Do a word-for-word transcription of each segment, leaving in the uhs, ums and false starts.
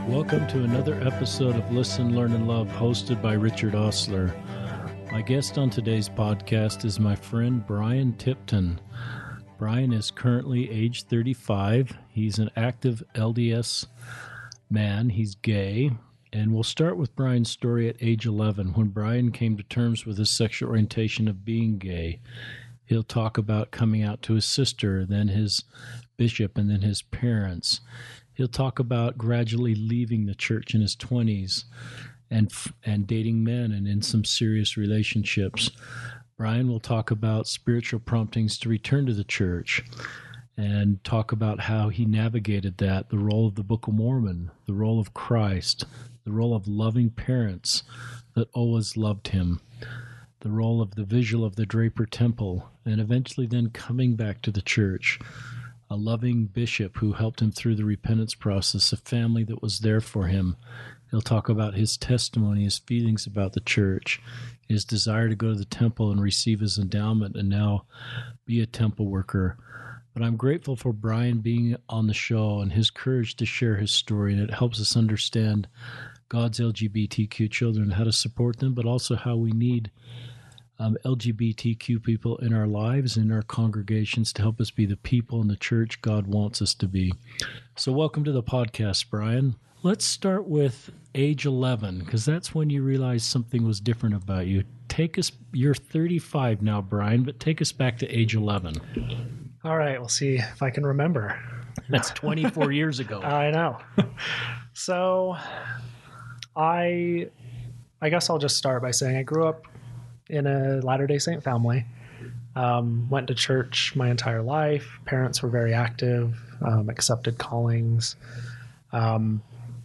Welcome to another episode of Listen, Learn, and Love, hosted by Richard Osler. My guest on today's podcast is my friend Brian Tipton. Brian is currently age thirty-five. He's an active L D S man. He's gay. And we'll start with Brian's story at age eleven, when Brian came to terms with his sexual orientation of being gay. He'll talk about coming out to his sister, then his bishop, and then his parents. He'll talk about gradually leaving the church in his twenties and and dating men and in some serious relationships. Brian will talk about spiritual promptings to return to the church and talk about how he navigated that, the role of the Book of Mormon, the role of Christ, the role of loving parents that always loved him, the role of the visual of the Draper Temple, and eventually then coming back to the church. A loving bishop who helped him through the repentance process, a family that was there for him. He'll talk about his testimony, his feelings about the church, his desire to go to the temple and receive his endowment and now be a temple worker. But I'm grateful for Brian being on the show and his courage to share his story, and it helps us understand God's L G B T Q children, how to support them, but also how we need Um, L G B T Q people in our lives, in our congregations, to help us be the people in the church God wants us to be. So welcome to the podcast, Brian. Let's start with age eleven, because that's when you realized something was different about you. Take us, you're thirty-five now, Brian, but take us back to age eleven. All right, we'll see if I can remember. That's twenty-four years ago. I know. So I, I guess I'll just start by saying I grew up in a Latter-day Saint family. Um, went to church my entire life. Parents were very active, um, accepted callings. Um,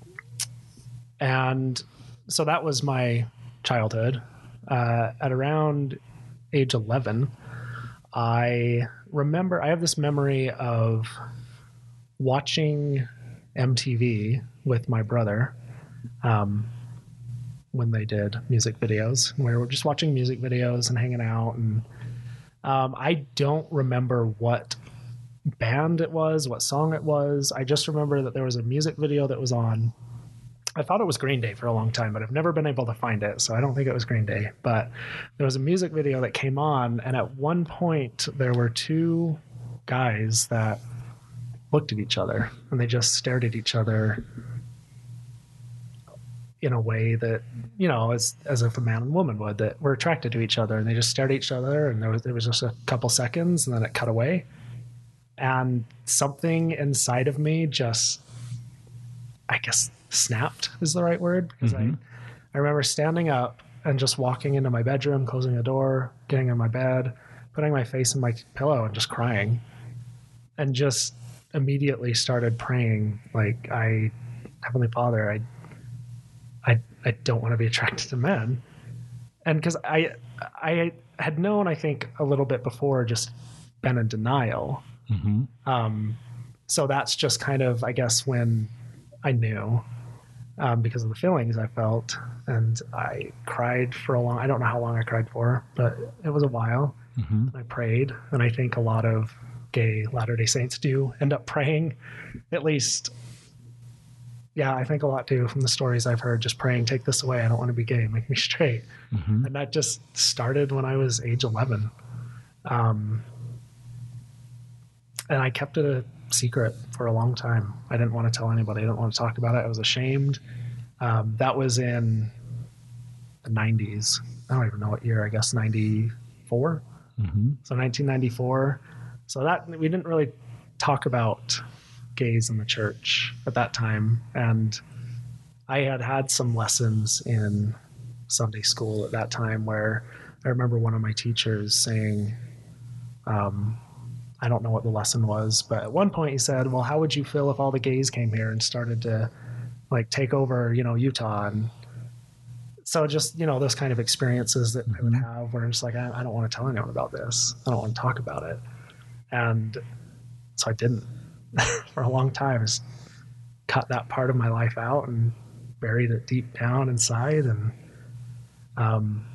and so that was my childhood. Uh, at around age eleven, I remember, I have this memory of watching M T V with my brother. Um, when they did music videos. We were just watching music videos and hanging out. And um, I don't remember what band it was, what song it was. I just remember that there was a music video that was on. I thought it was Green Day for a long time, but I've never been able to find it. So I don't think it was Green Day. But there was a music video that came on. And at one point, there were two guys that looked at each other and they just stared at each other in a way that, you know, as as if a man and woman would, that were attracted to each other, and they just stared at each other, and there was there was just a couple seconds, and then it cut away, and something inside of me just, I guess, snapped is the right word, because mm-hmm. I I remember standing up and just walking into my bedroom, closing the door, getting in my bed, putting my face in my pillow, and just crying, and just immediately started praying, like, I, Heavenly Father, I. I, I don't want to be attracted to men. And because I I had known, I think, a little bit before, just been in denial. Mm-hmm. Um, so that's just kind of, I guess, when I knew, um, because of the feelings I felt. And I cried for a long, I don't know how long I cried for, but it was a while. Mm-hmm. I prayed. And I think a lot of gay Latter-day Saints do end up praying, at least. Yeah, I think a lot too from the stories I've heard, just praying, take this away. I don't want to be gay. Make me straight. Mm-hmm. And that just started when I was age eleven. Um, and I kept it a secret for a long time. I didn't want to tell anybody. I didn't want to talk about it. I was ashamed. Um, that was in the nineties. I don't even know what year, I guess ninety-four. Mm-hmm. So nineteen ninety-four. So that we didn't really talk about gays in the church at that time, and I had had some lessons in Sunday school at that time where I remember one of my teachers saying, um, I don't know what the lesson was, but at one point he said, well, how would you feel if all the gays came here and started to like take over, you know, Utah? And so just, you know, those kind of experiences that mm-hmm. I would have where I'm just like, I, I don't want to tell anyone about this. I don't want to talk about it. And so I didn't. For a long time, I just cut that part of my life out and buried it deep down inside. And um,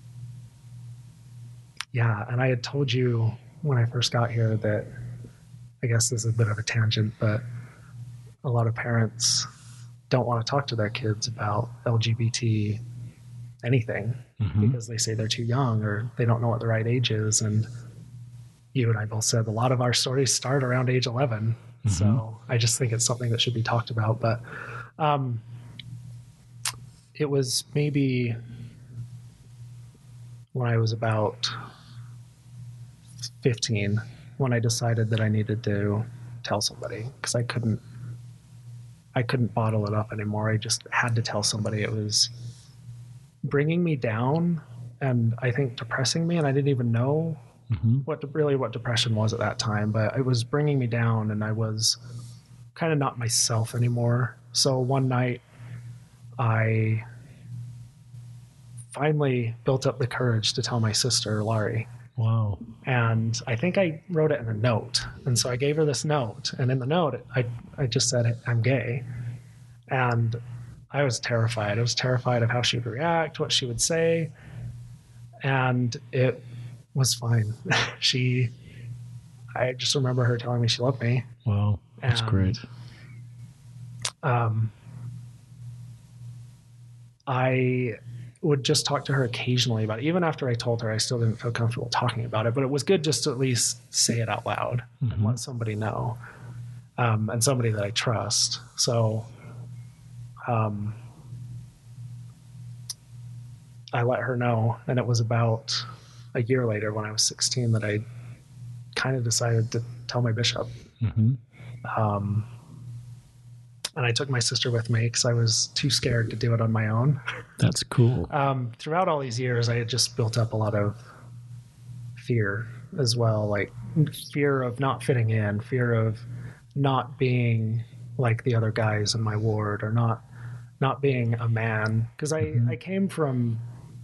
yeah, and I had told you when I first got here that, I guess this is a bit of a tangent, but a lot of parents don't want to talk to their kids about L G B T anything mm-hmm. because they say they're too young or they don't know what the right age is. And you and I both said a lot of our stories start around age eleven. Mm-hmm. So I just think it's something that should be talked about. But um, it was maybe when I was about fifteen when I decided that I needed to tell somebody, because I couldn't I couldn't bottle it up anymore. I just had to tell somebody. It was bringing me down and I think depressing me, and I didn't even know mm-hmm. what really what depression was at that time, but it was bringing me down and I was kind of not myself anymore. So one night I finally built up the courage to tell my sister, Laurie. Wow. And I think I wrote it in a note. And so I gave her this note. And in the note, I, I just said, I'm gay. And I was terrified. I was terrified of how she would react, what she would say. And it was fine. she, I just remember her telling me she loved me. Wow. That's and, great. Um, I would just talk to her occasionally about it. Even after I told her, I still didn't feel comfortable talking about it, but it was good just to at least say it out loud mm-hmm. and let somebody know, um, and somebody that I trust. So um, I let her know, and it was about a year later when I was sixteen that I kind of decided to tell my bishop. Mm-hmm. Um, and I took my sister with me because I was too scared to do it on my own. That's cool. Um, throughout all these years, I had just built up a lot of fear as well, like fear of not fitting in, fear of not being like the other guys in my ward, or not not being a man. Because I, mm-hmm. I came from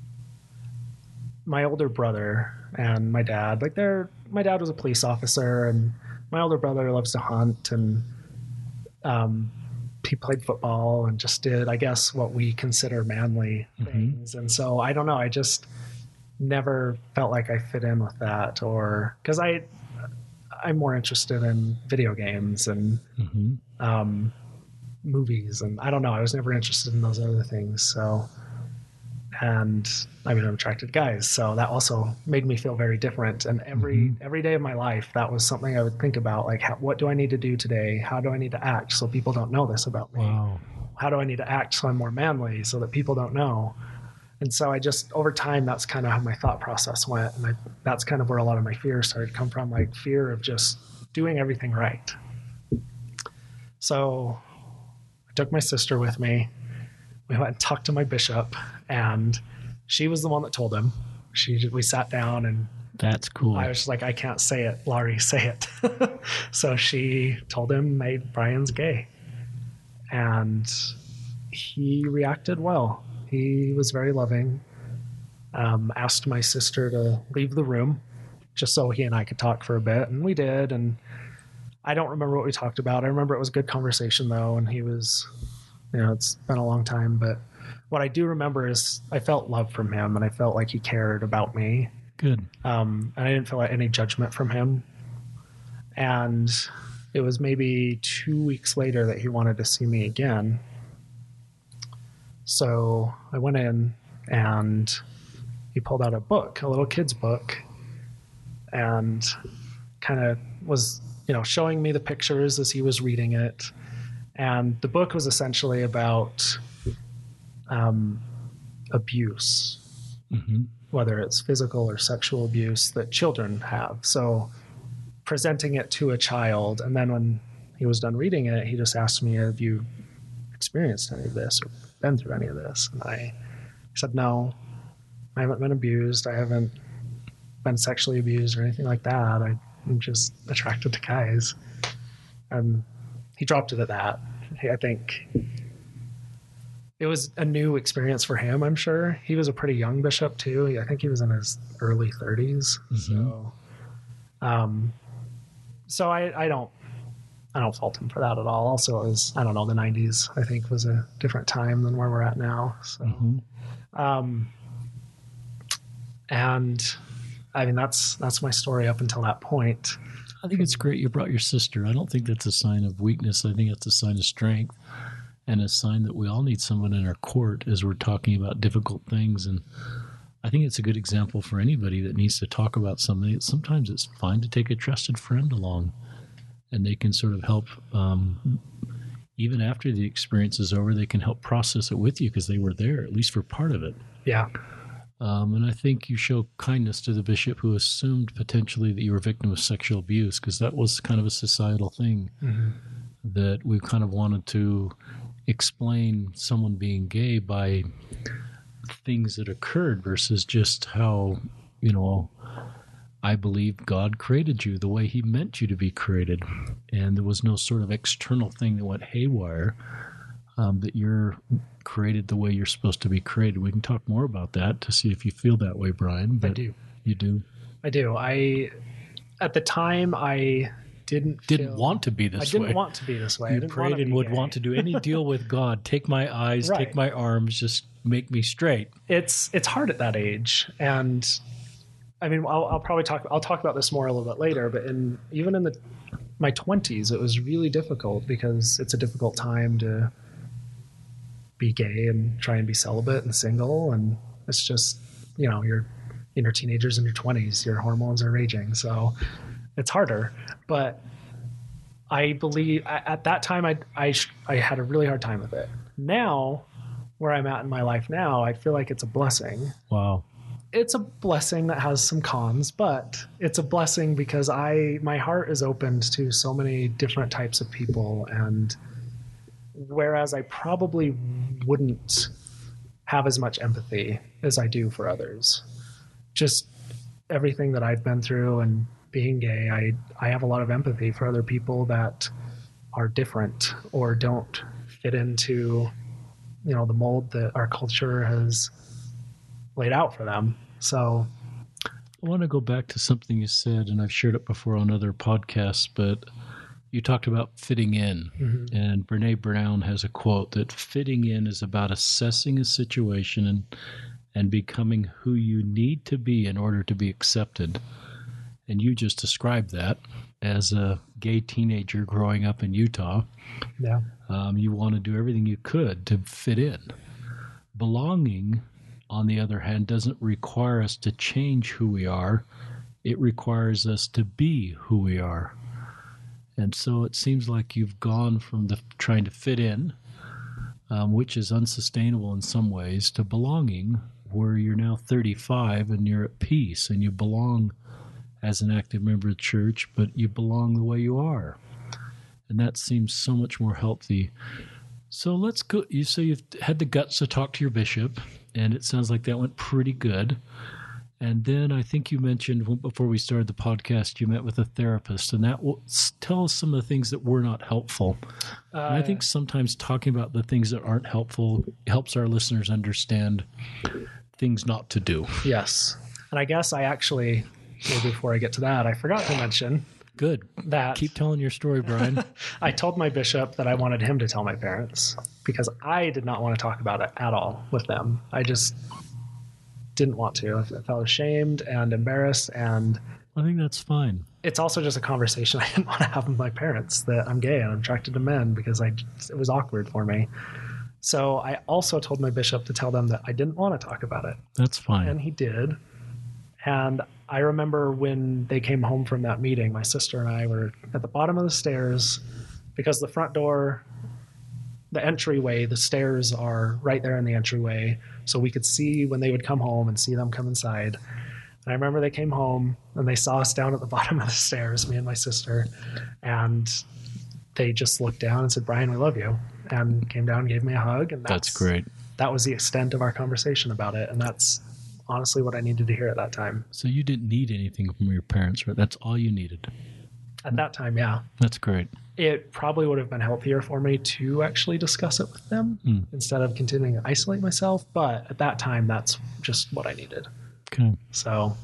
my older brother and my dad. Like they're, my dad was a police officer, and my older brother loves to hunt, and um, he played football and just did, I guess, what we consider manly mm-hmm. things. And so I don't know, I just never felt like I fit in with that, or because I, I'm more interested in video games and mm-hmm. um, movies, and I don't know, I was never interested in those other things. So, and I mean, I'm attracted to guys, so that also made me feel very different. And every mm-hmm. every day of my life, that was something I would think about, like, how, what do I need to do today? How do I need to act so people don't know this about me? Wow. How do I need to act so I'm more manly so that people don't know? And so I just, over time, that's kind of how my thought process went. And I, that's kind of where a lot of my fear started to come from, like fear of just doing everything right. So I took my sister with me. We went and talked to my bishop, and she was the one that told him. She, we sat down, and that's cool. I was just like, I can't say it. Laurie, say it. So she told him, hey, Brian's gay. And he reacted well. He was very loving. Um, asked my sister to leave the room just so he and I could talk for a bit. And we did. And I don't remember what we talked about. I remember it was a good conversation, though. And he was, you know, it's been a long time. But what I do remember is I felt love from him, and I felt like he cared about me. Good. Um, and I didn't feel like any judgment from him. And it was maybe two weeks later that he wanted to see me again. So I went in, and he pulled out a book, a little kid's book, and kind of was, you know, showing me the pictures as he was reading it. And the book was essentially about um, abuse, mm-hmm. whether it's physical or sexual abuse that children have. So presenting it to a child, and then when he was done reading it, he just asked me, have you experienced any of this or been through any of this? And I said, no, I haven't been abused. I haven't been sexually abused or anything like that. I, I'm just attracted to guys. And he dropped it at that. I think it was a new experience for him, I'm sure. He was a pretty young bishop, too. I think he was in his early thirties. Mm-hmm. So, um, so I, I don't, I don't fault him for that at all. Also, it was, I don't know, the nineties, I think, was a different time than where we're at now. So, mm-hmm. um, and I mean, that's, that's my story up until that point. I think it's great you brought your sister. I don't think that's a sign of weakness. I think it's a sign of strength. and a sign that we all need someone in our court as we're talking about difficult things. And I think it's a good example for anybody that needs to talk about something. Sometimes it's fine to take a trusted friend along, and they can sort of help, um, even after the experience is over, they can help process it with you because they were there, at least for part of it. Yeah. Um, and I think you show kindness to the bishop who assumed potentially that you were a victim of sexual abuse, because that was kind of a societal thing mm-hmm. that we kind of wanted to explain someone being gay by things that occurred versus just how, you know, I believe God created you the way he meant you to be created. And there was no sort of external thing that went haywire, um, that you're created the way you're supposed to be created. We can talk more about that to see if you feel that way, Brian. I do. You do? I do. I, at the time, I didn't Didn't feel, want to be this way. I didn't way. want to be this way. You prayed and would gay. want to do any deal with God. Take my eyes, right. take my arms, just make me straight. It's it's hard at that age. And I mean, I'll, I'll probably talk, I'll talk about this more a little bit later, but in even in the my twenties, it was really difficult because it's a difficult time to be gay and try and be celibate and single. And it's just, you know, you're in your teenagers in your twenties, your hormones are raging. So it's harder. But I believe at that time, I, I, I had a really hard time with it. Now, where I'm at in my life now, I feel like it's a blessing. Wow. It's a blessing that has some cons, but it's a blessing because I my heart is opened to so many different types of people. And whereas I probably wouldn't have as much empathy as I do for others, just everything that I've been through and being gay, I, I have a lot of empathy for other people that are different or don't fit into, you know, the mold that our culture has laid out for them. So I want to go back to something you said, and I've shared it before on other podcasts, but you talked about fitting in. Mm-hmm. And Brene Brown has a quote that fitting in is about assessing a situation and and becoming who you need to be in order to be accepted. And you just described that as a gay teenager growing up in Utah. Yeah. Um, you want to do everything you could to fit in. Belonging, on the other hand, doesn't require us to change who we are. It requires us to be who we are. And so it seems like you've gone from the trying to fit in, um, which is unsustainable in some ways, to belonging, where you're now thirty-five and you're at peace and you belong as an active member of the church, but you belong the way you are. And that seems so much more healthy. So let's go. You say you've had the guts to talk to your bishop, and it sounds like that went pretty good. And then I think you mentioned before we started the podcast, you met with a therapist, and that will tell us some of the things that were not helpful. Uh, and I think sometimes talking about the things that aren't helpful helps our listeners understand things not to do. Yes. And I guess I actually, maybe before I get to that, I forgot to mention. Good. That Keep telling your story, Brian. I told my bishop that I wanted him to tell my parents because I did not want to talk about it at all with them. I just didn't want to. I felt ashamed and embarrassed, and I think that's fine. It's also just a conversation I didn't want to have with my parents that I'm gay and I'm attracted to men because I it was awkward for me. So I also told my bishop to tell them that I didn't want to talk about it. That's fine. And he did. And I remember when they came home from that meeting, my sister and I were at the bottom of the stairs because the front door, the entryway, the stairs are right there in the entryway. So we could see when they would come home and see them come inside. And I remember they came home and they saw us down at the bottom of the stairs, me and my sister. And they just looked down and said, "Brian, we love you." And came down and gave me a hug. And that's, that's great. That was the extent of our conversation about it. And that's honestly what I needed to hear at that time. So you didn't need anything from your parents, right? That's all you needed. At that time, yeah. That's great. It probably would have been healthier for me to actually discuss it with them mm. instead of continuing to isolate myself. But at that time, that's just what I needed. Okay. So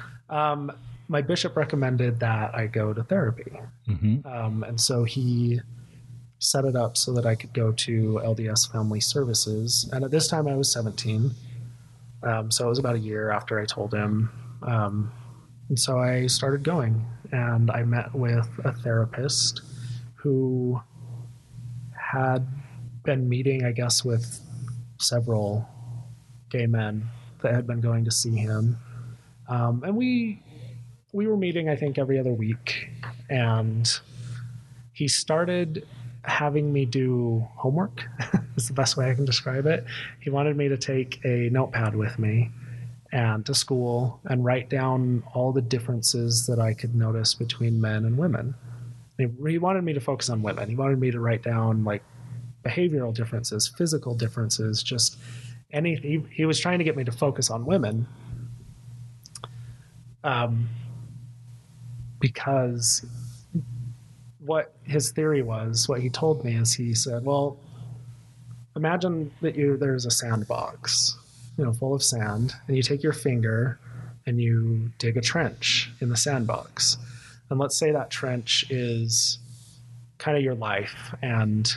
um, my bishop recommended that I go to therapy. Mm-hmm. Um, and so he set it up so that I could go to L D S Family Services. And at this time, I was seventeen. Um, so it was about a year after I told him. Um, and so I started going, and I met with a therapist who had been meeting, I guess, with several gay men that had been going to see him. Um, and we we were meeting, I think, every other week. And he started having me do homework is the best way I can describe it. He wanted me to take a notepad with me and to school and write down all the differences that I could notice between men and women. He, he wanted me to focus on women. He wanted me to write down like behavioral differences, physical differences, just any. He, he was trying to get me to focus on women, um, because what his theory was, what he told me is he said, well, imagine that you there's a sandbox, you know, full of sand, and you take your finger and you dig a trench in the sandbox. And let's say that trench is kind of your life, and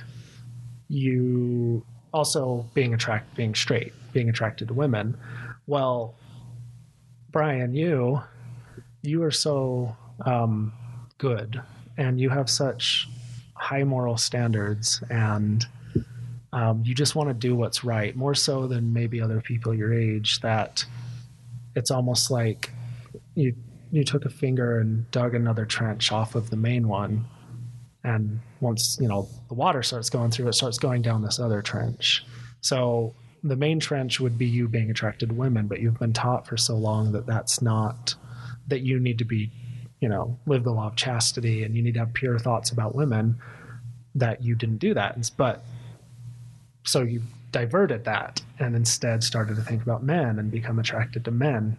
you also being attract being straight, being attracted to women. Well, Brian, you you are so um, good, and you have such high moral standards, and um, you just want to do what's right, more so than maybe other people your age, that it's almost like you you took a finger and dug another trench off of the main one, and once, you know, the water starts going through, it starts going down this other trench. So the main trench would be you being attracted to women, but you've been taught for so long that that's not, that you need to be, you know, live the law of chastity and you need to have pure thoughts about women, that you didn't do that. But so you diverted that and instead started to think about men and become attracted to men.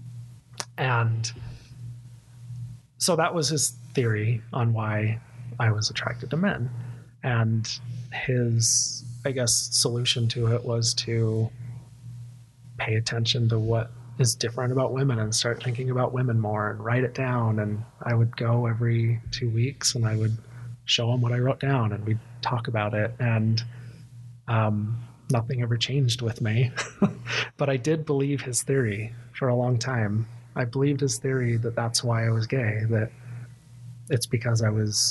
And so that was his theory on why I was attracted to men. And his, I guess, solution to it was to pay attention to what is different about women and start thinking about women more and write it down. And I would go every two weeks and I would show him what I wrote down and we'd talk about it. And um, nothing ever changed with me. But I did believe his theory for a long time. I believed his theory that that's why I was gay, that it's because I was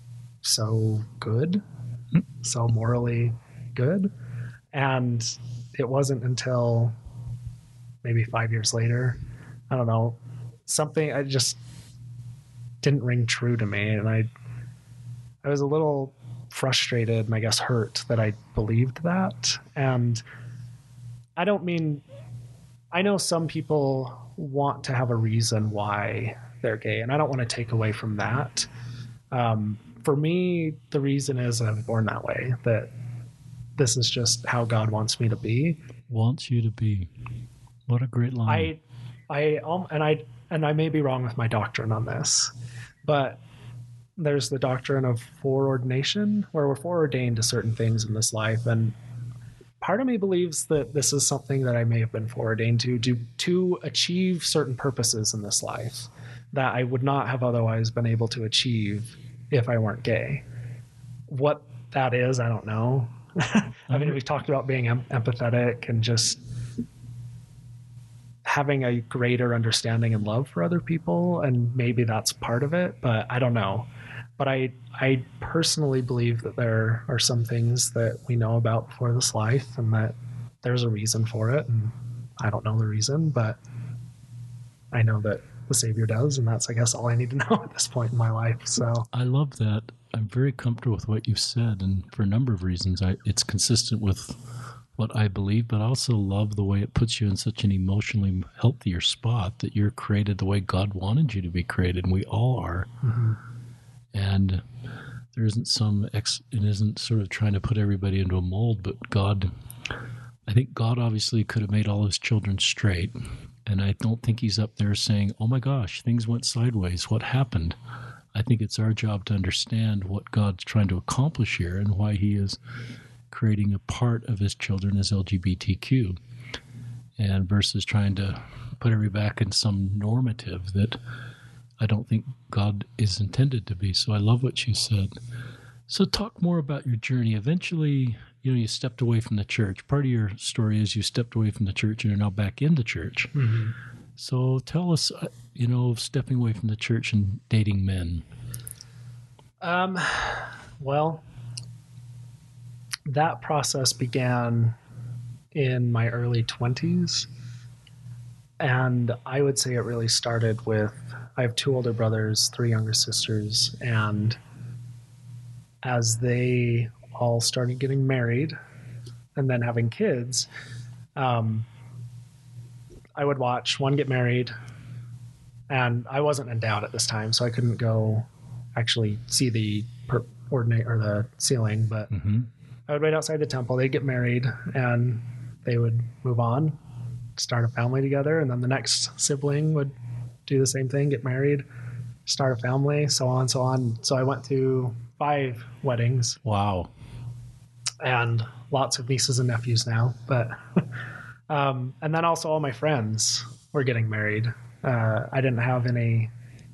so good, so morally good. And it wasn't until maybe five years later, I don't know, something, I just didn't ring true to me. And I, I was a little frustrated and I guess hurt that I believed that. And I don't mean, I know some people want to have a reason why they're gay, and I don't want to take away from that. Um, for me, the reason is I was born that way, that this is just how God wants me to be. Wants you to be. What a great line. I, I, um, and I, and I may be wrong with my doctrine on this, but there's the doctrine of foreordination, where we're foreordained to certain things in this life. And part of me believes that this is something that I may have been foreordained to do to achieve certain purposes in this life that I would not have otherwise been able to achieve if I weren't gay. What that is, I don't know. I mean, we've talked about being em- empathetic and just having a greater understanding and love for other people, and maybe that's part of it, but I don't know. But I, I personally believe that there are some things that we know about before this life and that there's a reason for it. And I don't know the reason, but I know that the Savior does. And that's, I guess, all I need to know at this point in my life. So I love that. I'm very comfortable with what you've said. And for a number of reasons, I, it's consistent with what I believe, but I also love the way it puts you in such an emotionally healthier spot, that you're created the way God wanted you to be created. And we all are. Mm-hmm. And there isn't some, ex, it isn't sort of trying to put everybody into a mold, but God, I think God obviously could have made all his children straight. And I don't think he's up there saying, oh my gosh, things went sideways. What happened? I think it's our job to understand what God's trying to accomplish here and why he is creating a part of his children as L G B T Q. And versus trying to put everybody back in some normative that I don't think God is intended to be. So I love what you said. So talk more about your journey. Eventually, you know, you stepped away from the church. Part of your story is you stepped away from the church and you're now back in the church. Mm-hmm. So tell us, you know, stepping away from the church and dating men. Um, well, that process began in my early twenties. And I would say it really started with, I have two older brothers, three younger sisters, and as they all started getting married and then having kids, um, I would watch one get married, and I wasn't endowed at this time, so I couldn't go actually see the per- ordinate or the ceiling, but mm-hmm. I would wait outside the temple. They'd get married and they would move on, start a family together, and then the next sibling would do the same thing, get married, start a family, so on, so on. So I went through five weddings. Wow. And lots of nieces and nephews now. But um, and then also all my friends were getting married. Uh, I didn't have any,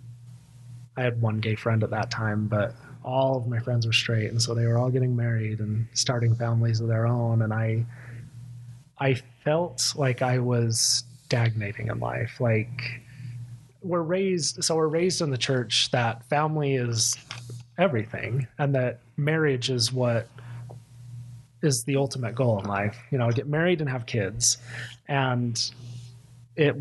I had one gay friend at that time, but all of my friends were straight. And so they were all getting married and starting families of their own. And I, I felt like I was stagnating in life. Like we're raised, so we're raised in the church that family is everything and that marriage is what is the ultimate goal in life, you know, get married and have kids. And it,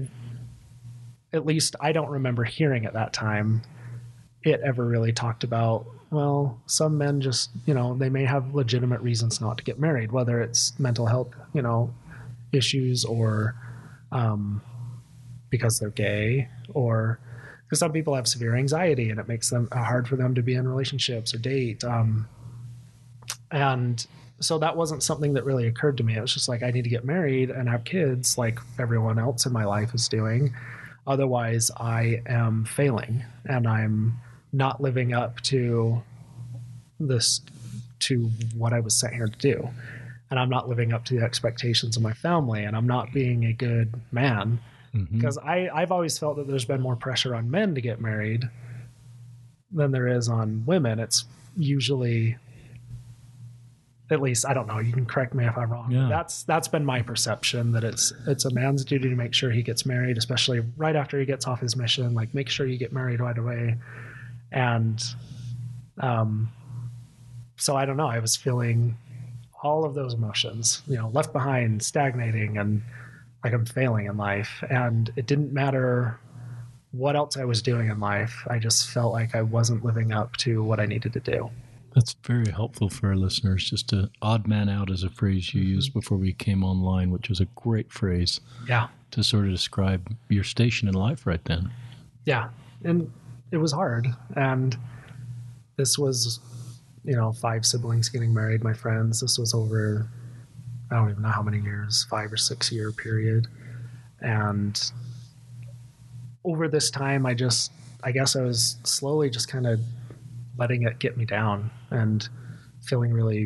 at least I don't remember hearing at that time, it ever really talked about, well, some men just, you know, they may have legitimate reasons not to get married, whether it's mental health, you know, issues or um, because they're gay, or because some people have severe anxiety and it makes them hard for them to be in relationships or date. Um, and so that wasn't something that really occurred to me. It was just like, I need to get married and have kids like everyone else in my life is doing. Otherwise, I am failing and I'm not living up to this, to what I was sent here to do. And I'm not living up to the expectations of my family, and I'm not being a good man. Mm-hmm. Because I, I've always felt that there's been more pressure on men to get married than there is on women. It's usually, at least, I don't know, you can correct me if I'm wrong. Yeah. That's that's been my perception, that it's it's a man's duty to make sure he gets married, especially right after he gets off his mission. Like, make sure you get married right away. And um, so I don't know, I was feeling all of those emotions, you know, left behind, stagnating, and like I'm failing in life. And it didn't matter what else I was doing in life. I just felt like I wasn't living up to what I needed to do. That's very helpful for our listeners. Just a odd man out is a phrase you mm-hmm. used before we came online, which was a great phrase. Yeah. To sort of describe your station in life right then. Yeah. And it was hard. And this was, you know, five siblings getting married, my friends. This was over, I don't even know how many years, five or six year period. And over this time, I just, I guess I was slowly just kind of letting it get me down and feeling really,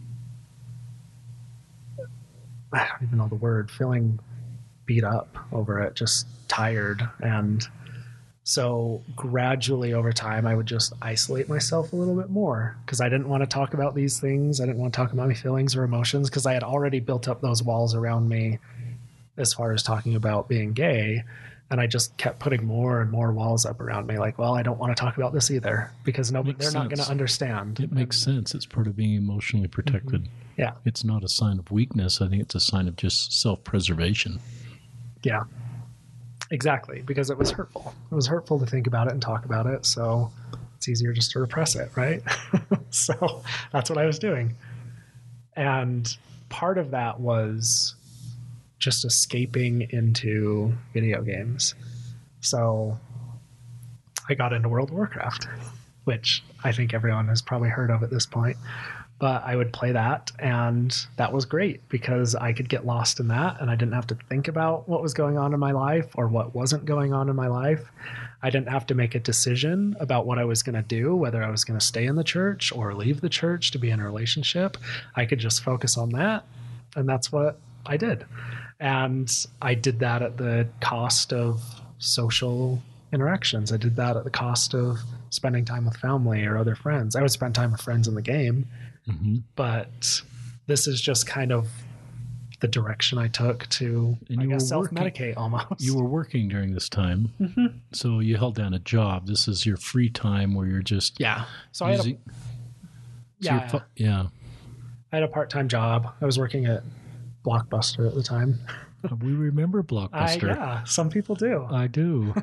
I don't even know the word, feeling beat up over it, just tired. And so gradually over time, I would just isolate myself a little bit more because I didn't want to talk about these things. I didn't want to talk about my feelings or emotions because I had already built up those walls around me as far as talking about being gay. And I just kept putting more and more walls up around me. Like, well, I don't want to talk about this either because nobody, they're sense. not going to understand. It makes and, sense. It's part of being emotionally protected. Mm-hmm. Yeah. It's not a sign of weakness. I think it's a sign of just self-preservation. Yeah, exactly. Because it was hurtful. It was hurtful to think about it and talk about it. So it's easier just to repress it, right? So that's what I was doing. And part of that was just escaping into video games. So I got into World of Warcraft, which I think everyone has probably heard of at this point. But I would play that, and that was great because I could get lost in that, and I didn't have to think about what was going on in my life or what wasn't going on in my life. I didn't have to make a decision about what I was going to do, whether I was going to stay in the church or leave the church to be in a relationship. I could just focus on that, and that's what I did. And I did that at the cost of social interactions. I did that at the cost of spending time with family or other friends. I would spend time with friends in the game, mm-hmm. but this is just kind of the direction I took to, and I guess, self-medicate almost. You were working during this time, mm-hmm. so you held down a job. This is your free time where you're just yeah. So using, I had a, so yeah, yeah. I had a part-time job. I was working at Blockbuster at the time. We remember I, Blockbuster. yeah, some people do. I do.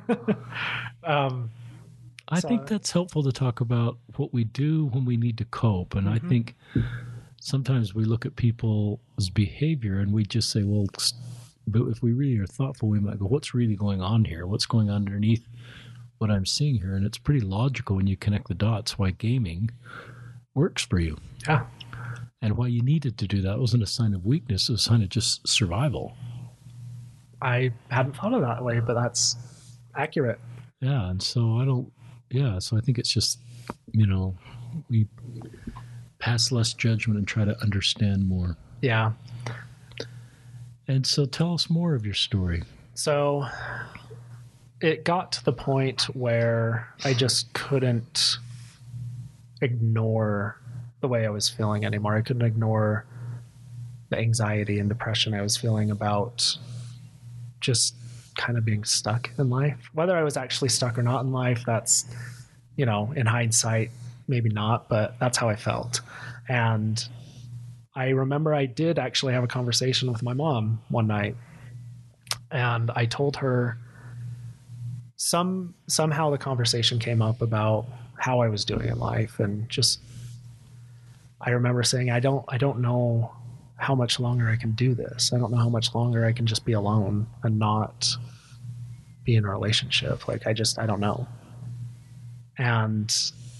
um, I so, think that's helpful to talk about what we do when we need to cope. And Mm-hmm. I think sometimes we look at people's behavior and we just say, well, but if we really are thoughtful, we might go, what's really going on here? What's going on underneath what I'm seeing here? And it's pretty logical when you connect the dots why gaming works for you. yeah. And why you needed to do that wasn't a sign of weakness, it was a sign of just survival. I hadn't thought of that way, but that's accurate. Yeah, and so I don't, yeah, so I think it's just, you know, we pass less judgment and try to understand more. Yeah. And so tell us more of your story. So it got to the point where I just couldn't ignore the way I was feeling anymore. I couldn't ignore the anxiety and depression I was feeling about just kind of being stuck in life. Whether I was actually stuck or not in life, that's, you know, in hindsight, maybe not, but that's how I felt. And I remember I did actually have a conversation with my mom one night, and I told her some somehow the conversation came up about how I was doing in life, and just I remember saying, I don't I don't know how much longer I can do this. I don't know how much longer I can just be alone and not be in a relationship. Like I just I don't know. And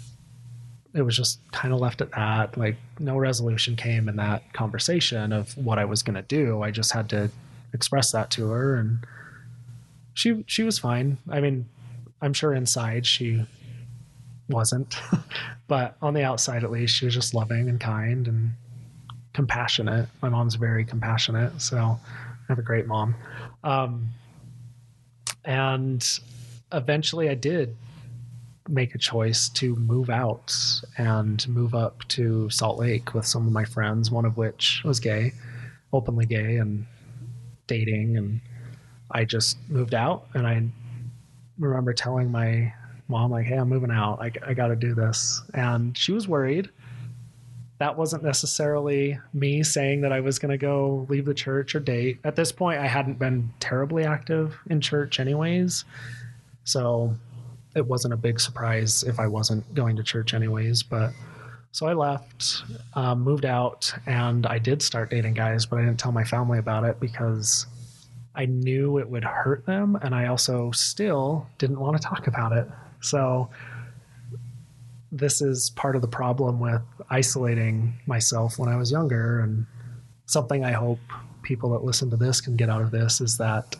it was just kind of left at that. Like no resolution came in that conversation of what I was going to do. I just had to express that to her, and she she was fine. I mean, I'm sure inside she wasn't, but on the outside at least she was just loving and kind and compassionate. My mom's very compassionate, so I have a great mom. Um, and eventually I did make a choice to move out and move up to Salt Lake with some of my friends, one of which was gay, openly gay and dating. And I just moved out, and I remember telling my mom, like, hey, I'm moving out. I, I got to do this. And she was worried. That wasn't necessarily me saying that I was going to go leave the church or date. At this point, I hadn't been terribly active in church anyways. So it wasn't a big surprise if I wasn't going to church anyways. But so I left, um, moved out, and I did start dating guys, but I didn't tell my family about it because I knew it would hurt them. And I also still didn't want to talk about it. So this is part of the problem with isolating myself when I was younger. And something I hope people that listen to this can get out of this is that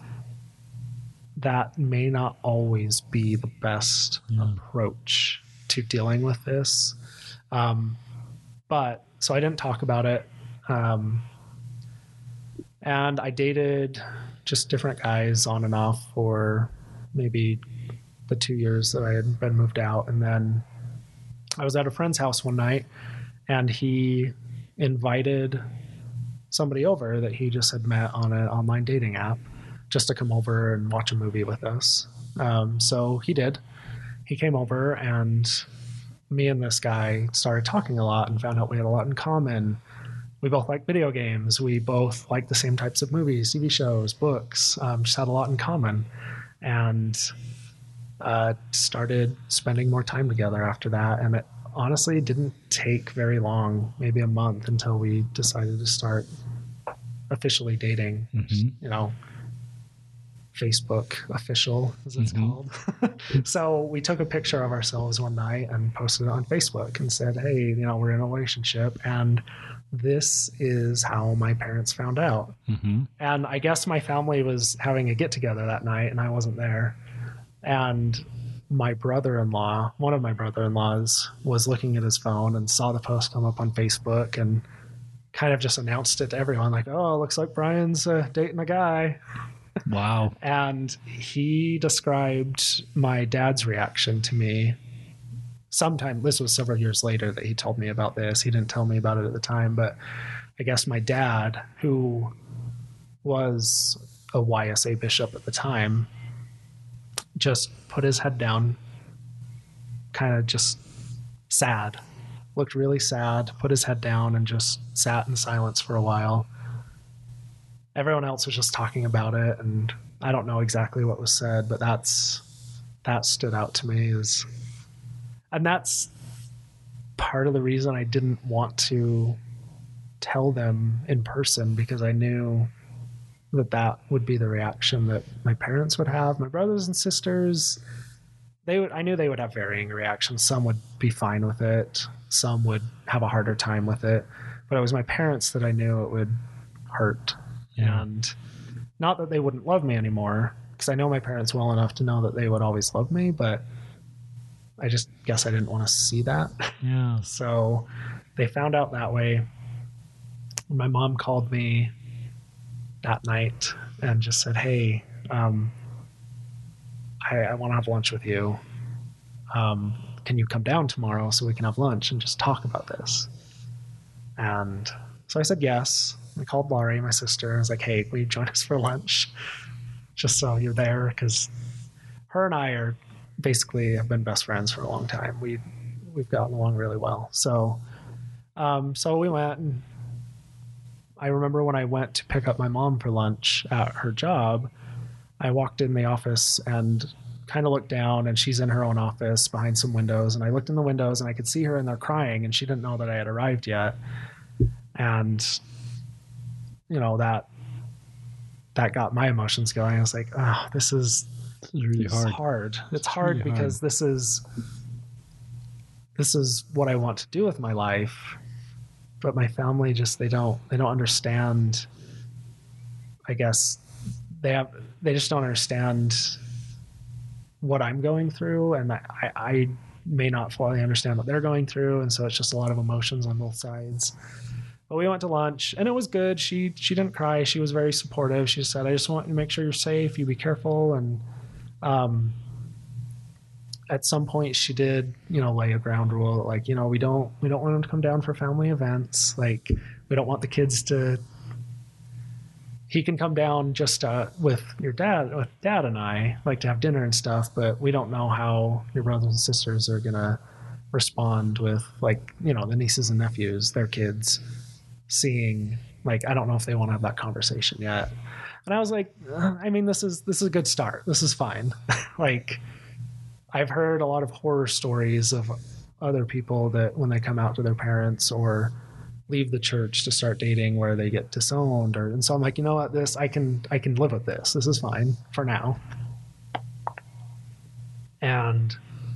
that may not always be the best yeah. approach to dealing with this. Um, but so I didn't talk about it. Um, and I dated just different guys on and off for maybe the two years that I had been moved out. And then I was at a friend's house one night, and he invited somebody over that he just had met on an online dating app just to come over and watch a movie with us. Um, so he did. He came over, and me and this guy started talking a lot and found out we had a lot in common. We both like video games. We both like the same types of movies, T V shows, books, um, just had a lot in common. And uh, started spending more time together after that. And it honestly didn't take very long, maybe a month, until we decided to start officially dating. Mm-hmm. You know, Facebook official, as it's mm-hmm. called. So we took a picture of ourselves one night and posted it on Facebook and said, hey, you know, we're in a relationship, and this is how my parents found out. Mm-hmm. And I guess my family was having a get together that night, and I wasn't there. And my brother-in-law, one of my brother-in-laws, was looking at his phone and saw the post come up on Facebook and kind of just announced it to everyone, like, oh, looks like Brian's uh, dating a guy. Wow. And he described my dad's reaction to me sometime. This was several years later that he told me about this. He didn't tell me about it at the time, but I guess my dad, who was a Y S A bishop at the time, just put his head down, kind of just sad, looked really sad, put his head down, and just sat in silence for a while. Everyone else was just talking about it, and I don't know exactly what was said, but that's that stood out to me. Is, and that's part of the reason I didn't want to tell them in person, because I knew that that would be the reaction that my parents would have. My brothers and sisters, they would, I knew they would have varying reactions. Some would be fine with it. Some would have a harder time with it. But it was my parents that I knew it would hurt. Yeah. And not that they wouldn't love me anymore, because I know my parents well enough to know that they would always love me, but I just guess I didn't want to see that. Yeah. So they found out that way. My mom called me that night and just said, hey, um, I, I want to have lunch with you. Um, can you come down tomorrow so we can have lunch and just talk about this? And so I said yes. I called Laurie, my sister. I was like, hey, will you join us for lunch? Just so you're there, because her and I are basically have been best friends for a long time. We, we've gotten along really well. So, um, so we went, and I remember when I went to pick up my mom for lunch at her job, I walked in the office and kind of looked down, and she's in her own office behind some windows. And I looked in the windows and I could see her in there crying, and she didn't know that I had arrived yet. And, you know, that, that got my emotions going. I was like, oh, this is, this is really this hard. Is hard. It's, it's hard really because hard. this is, this is what I want to do with my life. But my family just, they don't, they don't understand, I guess they have, they just don't understand what I'm going through. And I, I may not fully understand what they're going through. And so it's just a lot of emotions on both sides. But we went to lunch and it was good. She, she didn't cry. She was very supportive. She said, I just want you to make sure you're safe. You be careful. And, um, at some point she did, you know, lay a ground rule, like, you know, we don't, we don't want them to come down for family events. Like, we don't want the kids to, he can come down just uh, with your dad, with dad and I, like to have dinner and stuff, but we don't know how your brothers and sisters are going to respond with, like, you know, the nieces and nephews, their kids seeing, like, I don't know if they want to have that conversation yet. And I was like, I mean, this is, this is a good start. This is fine. Like, I've heard a lot of horror stories of other people that when they come out to their parents or leave the church to start dating where they get disowned, or, and so I'm like, you know what, this, I can, I can live with this. This is fine for now. And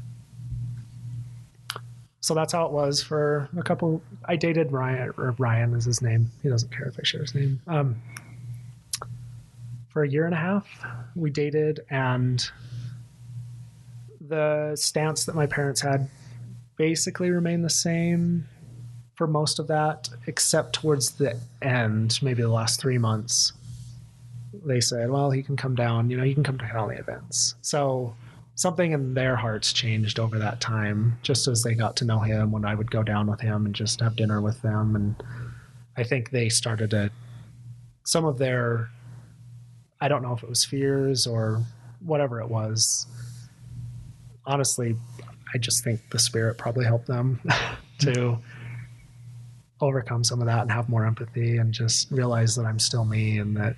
so that's how it was for a couple. I dated Ryan, or Ryan is his name. He doesn't care if I share his name. Um, for a year and a half, we dated, and the stance that my parents had basically remained the same for most of that, except towards the end, maybe the last three months. They said, well, he can come down, you know, he can come to family events. So something in their hearts changed over that time, just as they got to know him, when I would go down with him and just have dinner with them. And I think they started to, some of their, I don't know if it was fears or whatever it was. Honestly, I just think the Spirit probably helped them to overcome some of that and have more empathy and just realize that I'm still me and that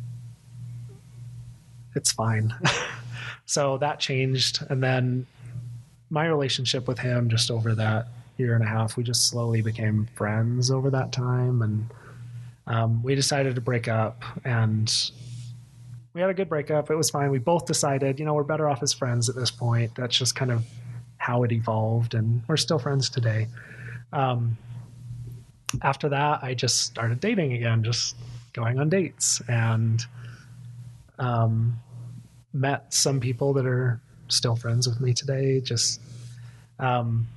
it's fine. So that changed. And then my relationship with him, just over that year and a half, we just slowly became friends over that time. And um, we decided to break up, and we had a good breakup. It was fine. We both decided, you know, we're better off as friends at this point. That's just kind of how it evolved, and we're still friends today. Um, after that, I just started dating again, just going on dates, and um, met some people that are still friends with me today. Just um,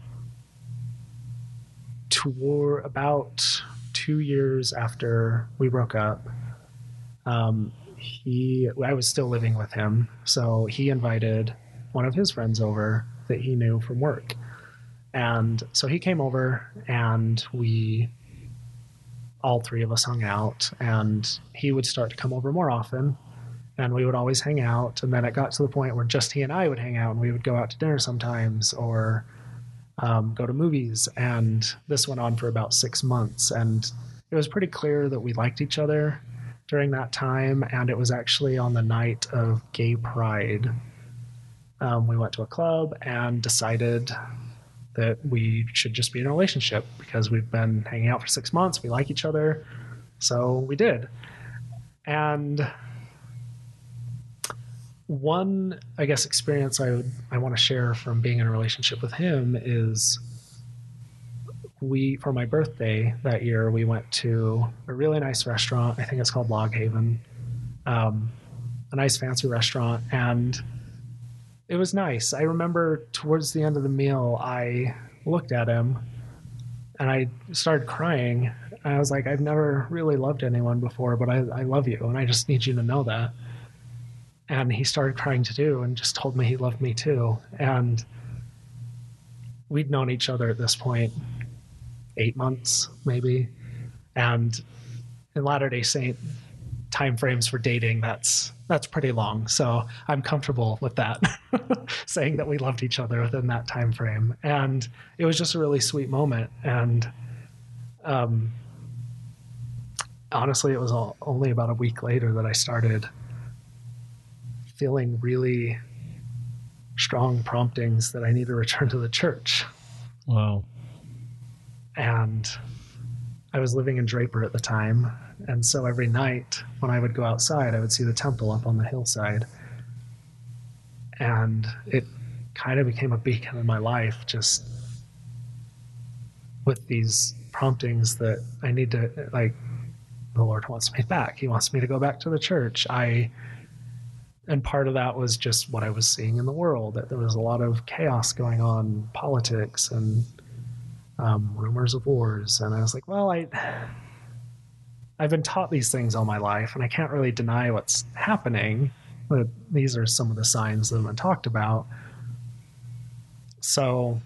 toward about two years after we broke up, um, he, I was still living with him. So he invited one of his friends over that he knew from work. And so he came over, and we, all three of us hung out, and he would start to come over more often, and we would always hang out. And then it got to the point where just he and I would hang out, and we would go out to dinner sometimes, or um, go to movies. And this went on for about six months. And it was pretty clear that we liked each other during that time. And it was actually on the night of Gay Pride. Um, we went to a club and decided that we should just be in a relationship because we've been hanging out for six months. We like each other. So we did. And one, I guess, experience I would, I want to share from being in a relationship with him is we, for my birthday that year, we went to a really nice restaurant. I think it's called Log Haven, um, a nice fancy restaurant. And it was nice. I remember towards the end of the meal, I looked at him and I started crying. I was like, I've never really loved anyone before, but I, I love you. And I just need you to know that. And he started crying too and just told me he loved me too. And we'd known each other at this point eight months, maybe. And in Latter-day Saint timeframes for dating, that's that's pretty long. So I'm comfortable with that, saying that we loved each other within that time frame. And it was just a really sweet moment. And um, honestly, it was all, only about a week later that I started feeling really strong promptings that I need to return to the church. Wow. And I was living in Draper at the time. And so every night when I would go outside, I would see the temple up on the hillside. And it kind of became a beacon in my life, just with these promptings that I need to, like, the Lord wants me back. He wants me to go back to the church. I, and part of that was just what I was seeing in the world, that there was a lot of chaos going on, politics and um, rumors of wars. And I was like, well, I, I've been taught these things all my life, and I can't really deny what's happening. But these are some of the signs that have been talked about. So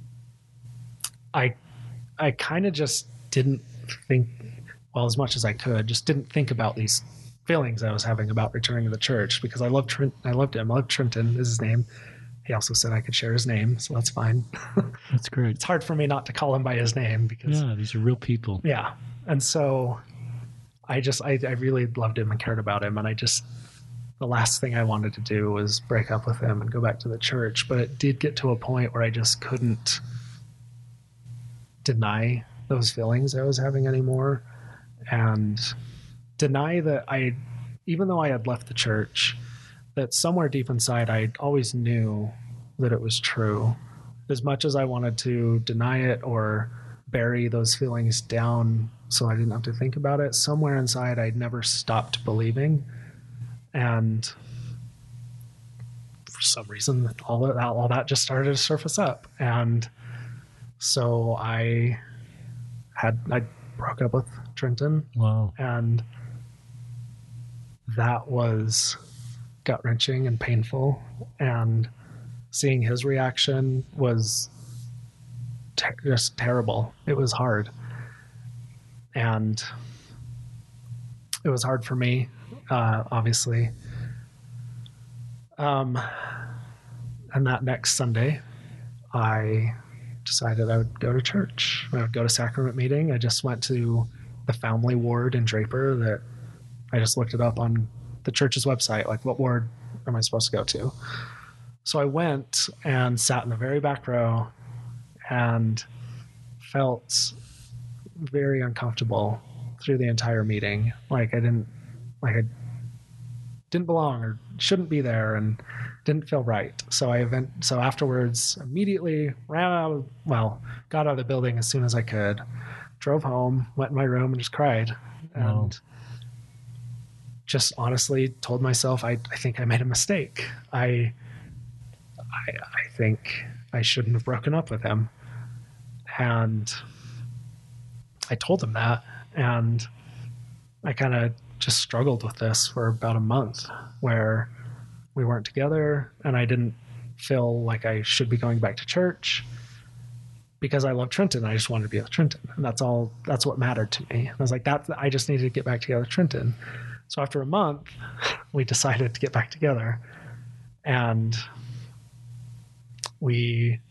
I, I kind of just didn't think, well, as much as I could, just didn't think about these feelings I was having about returning to the church, because I loved Trent, I loved him. I loved Trenton is his name. He also said I could share his name, so that's fine. That's great. It's hard for me not to call him by his name because yeah, these are real people. Yeah, and so I just I, I really loved him and cared about him, and I just the last thing I wanted to do was break up with him and go back to the church. But it did get to a point where I just couldn't deny those feelings I was having anymore, and deny that I, even though I had left the church, that somewhere deep inside I always knew that it was true. As much as I wanted to deny it or bury those feelings down so I didn't have to think about it, somewhere inside I'd never stopped believing. And for some reason, all that, all that just started to surface up. And so I had, I broke up with Trenton. Wow. And that was gut-wrenching and painful. And seeing his reaction was ter- just terrible. It was hard. And it was hard for me, uh, obviously. Um, and that next Sunday, I decided I would go to church. I would go to sacrament meeting. I just went to the family ward in Draper that I just looked it up on the church's website, like, what ward am I supposed to go to? So I went and sat in the very back row and felt very uncomfortable through the entire meeting. Like I didn't, like I didn't belong or shouldn't be there and didn't feel right. So I event, so afterwards immediately ran out of, well, got out of the building as soon as I could, drove home, went in my room and just cried. Wow. And just honestly told myself, I, I think I made a mistake. I, I, I think I shouldn't have broken up with him. And I told him that. And I kind of just struggled with this for about a month where we weren't together and I didn't feel like I should be going back to church because I love Trenton. I just wanted to be with Trenton. And that's all, that's what mattered to me. I was like, that, I just needed to get back together with Trenton. So after a month, we decided to get back together, and we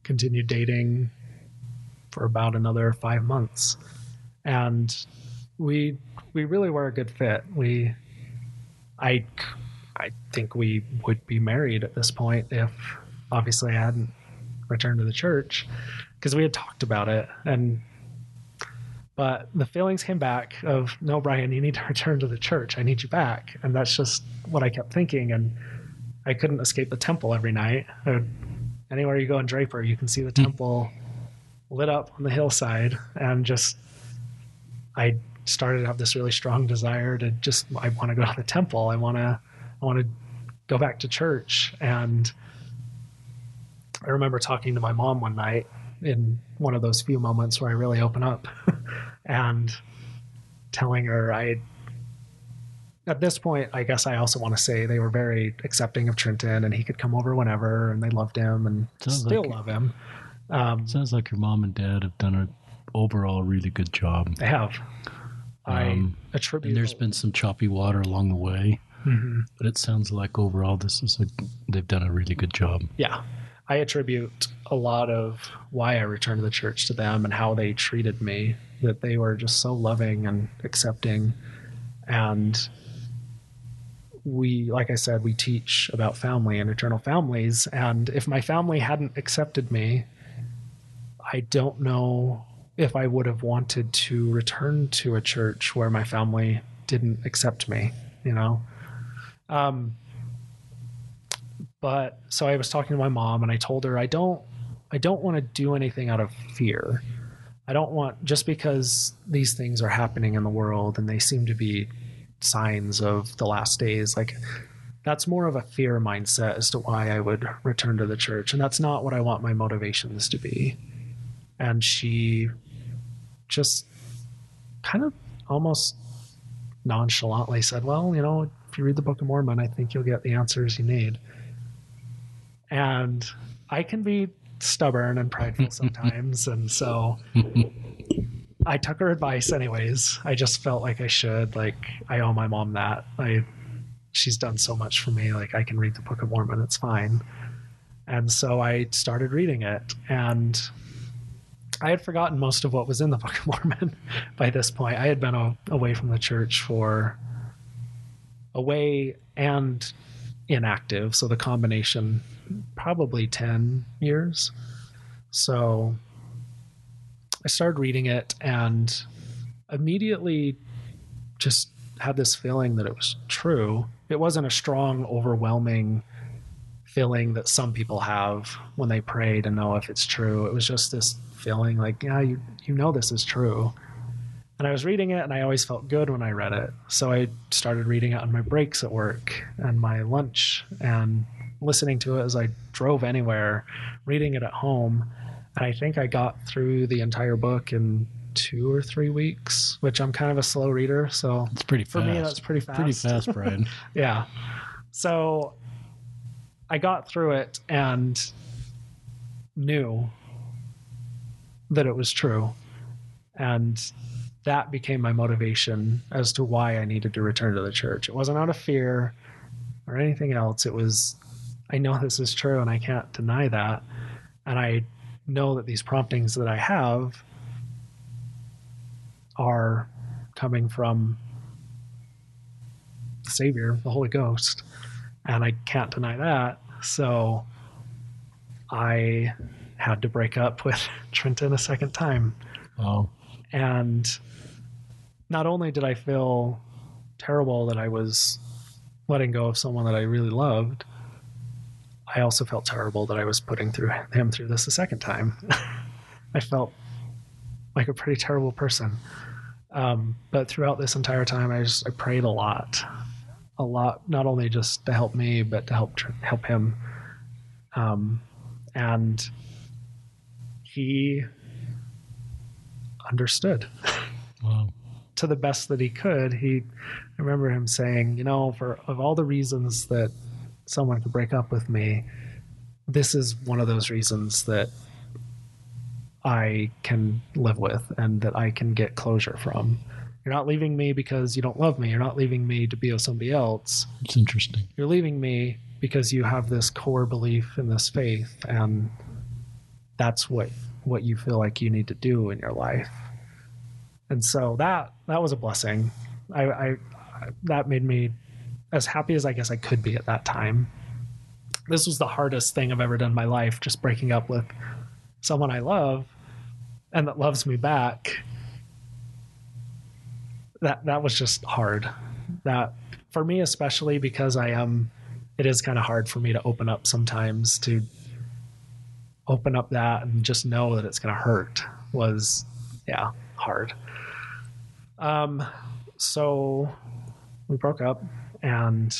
continued dating for about another five months. And we we really were a good fit. We I I think we would be married at this point if obviously I hadn't returned to the church, because we had talked about it. And but the feelings came back of, no, Brian, you need to return to the church. I need you back. And that's just what I kept thinking. And I couldn't escape the temple every night. I, anywhere you go in Draper, you can see the temple lit up on the hillside. And just, I started to have this really strong desire to just, I want to go to the temple. I want to, I want to go back to church. And I remember talking to my mom one night in one of those few moments where I really open up and telling her I, at this point, I guess I also want to say they were very accepting of Trenton, and he could come over whenever, and they loved him and sounds still like, love him. Um, sounds like your mom and dad have done an overall really good job. They have. Um, I attribute. And there's been some choppy water along the way, mm-hmm. but it sounds like overall this is a, they've done a really good job. Yeah. I attribute a lot of why I returned to the church to them and how they treated me, that they were just so loving and accepting. And we, like I said, we teach about family and eternal families. And if my family hadn't accepted me, I don't know if I would have wanted to return to a church where my family didn't accept me, you know? Um, But so I was talking to my mom, and I told her I don't I don't want to do anything out of fear. I don't want, just because these things are happening in the world and they seem to be signs of the last days, like that's more of a fear mindset as to why I would return to the church. And that's not what I want my motivations to be. And she just kind of almost nonchalantly said, well, you know, if you read the Book of Mormon, I think you'll get the answers you need. And I can be stubborn and prideful sometimes. And so I took her advice anyways. I just felt like I should, like I owe my mom that. I, she's done so much for me. Like I can read the Book of Mormon. It's fine. And so I started reading it, and I had forgotten most of what was in the Book of Mormon by this point. I had been a, away from the church for away and inactive. So the combination, probably ten years. So I started reading it and immediately just had this feeling that it was true. It wasn't a strong, overwhelming feeling that some people have when they pray to know if it's true. It was just this feeling like, yeah, you, you know, this is true. And I was reading it, and I always felt good when I read it. So I started reading it on my breaks at work and my lunch, and listening to it as I drove anywhere, reading it at home. And I think I got through the entire book in two or three weeks, which I'm kind of a slow reader. So it's pretty fast. For me, that's pretty fast. Pretty fast, Brian. Yeah. So I got through it and knew that it was true. And that became my motivation as to why I needed to return to the church. It wasn't out of fear or anything else. It was, I know this is true and I can't deny that. And I know that these promptings that I have are coming from the Savior, the Holy Ghost. And I can't deny that. So I had to break up with Trenton a second time. Oh. And not only did I feel terrible that I was letting go of someone that I really loved, I also felt terrible that I was putting through him through this a second time. I felt like a pretty terrible person. Um, but throughout this entire time, I just I prayed a lot, a lot, not only just to help me, but to help help him. Um, and he understood. Wow. To the best that he could. He, I remember him saying, you know, for of all the reasons that someone could break up with me, this is one of those reasons that I can live with and that I can get closure from. You're not leaving me because you don't love me. You're not leaving me to be with somebody else. It's interesting. You're leaving me because you have this core belief in this faith, and that's what what you feel like you need to do in your life. And so that that was a blessing. I, I that made me as happy as I guess I could be at that time. This was the hardest thing I've ever done in my life, just breaking up with someone I love and that loves me back. That that was just hard. That for me, especially because I am, it is kind of hard for me to open up sometimes, to open up that and just know that it's going to hurt was, yeah, hard. Um, so we broke up, and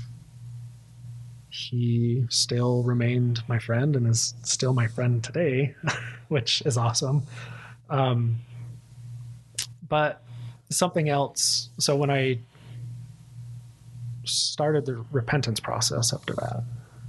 he still remained my friend and is still my friend today, which is awesome. Um, but something else. So when I started the repentance process after that,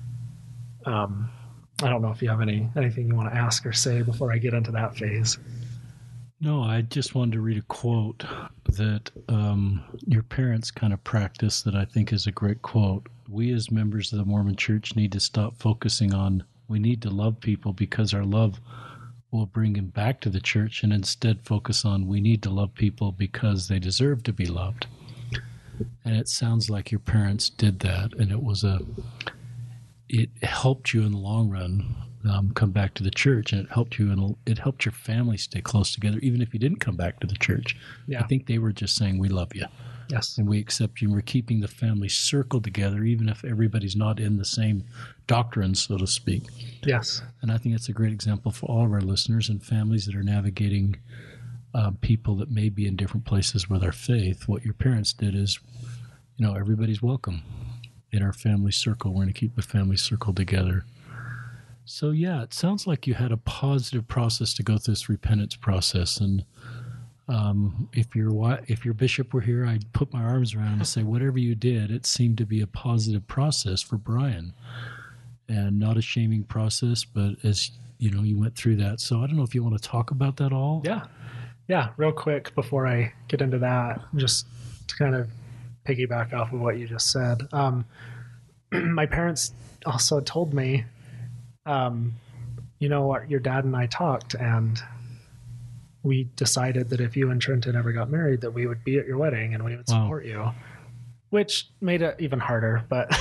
um, I don't know if you have any anything you want to ask or say before I get into that phase. No, I just wanted to read a quote that um, your parents kind of practiced that I think is a great quote. We as members of the Mormon Church need to stop focusing on we need to love people because our love will bring them back to the church, and instead focus on we need to love people because they deserve to be loved. And it sounds like your parents did that, and it was a it helped you in the long run um, come back to the church, and it helped you and it helped your family stay close together, even if you didn't come back to the church. Yeah. I think they were just saying, we love you. Yes. And we accept you. And we're keeping the family circle together, even if everybody's not in the same doctrine, so to speak. Yes. And I think it's a great example for all of our listeners and families that are navigating uh, people that may be in different places with our faith. What your parents did is, you know, everybody's welcome in our family circle. We're going to keep the family circle together. So, yeah, it sounds like you had a positive process to go through this repentance process. And um, if your if your bishop were here, I'd put my arms around him and say, whatever you did, it seemed to be a positive process for Brian. And not a shaming process, but as, you know, you went through that. So I don't know if you want to talk about that all. Yeah. Yeah, real quick before I get into that, just to kind of piggyback off of what you just said. Um, my parents also told me, um, you know, our, your dad and I talked, and we decided that if you and Trenton ever got married, that we would be at your wedding and we would Wow. support you, which made it even harder, but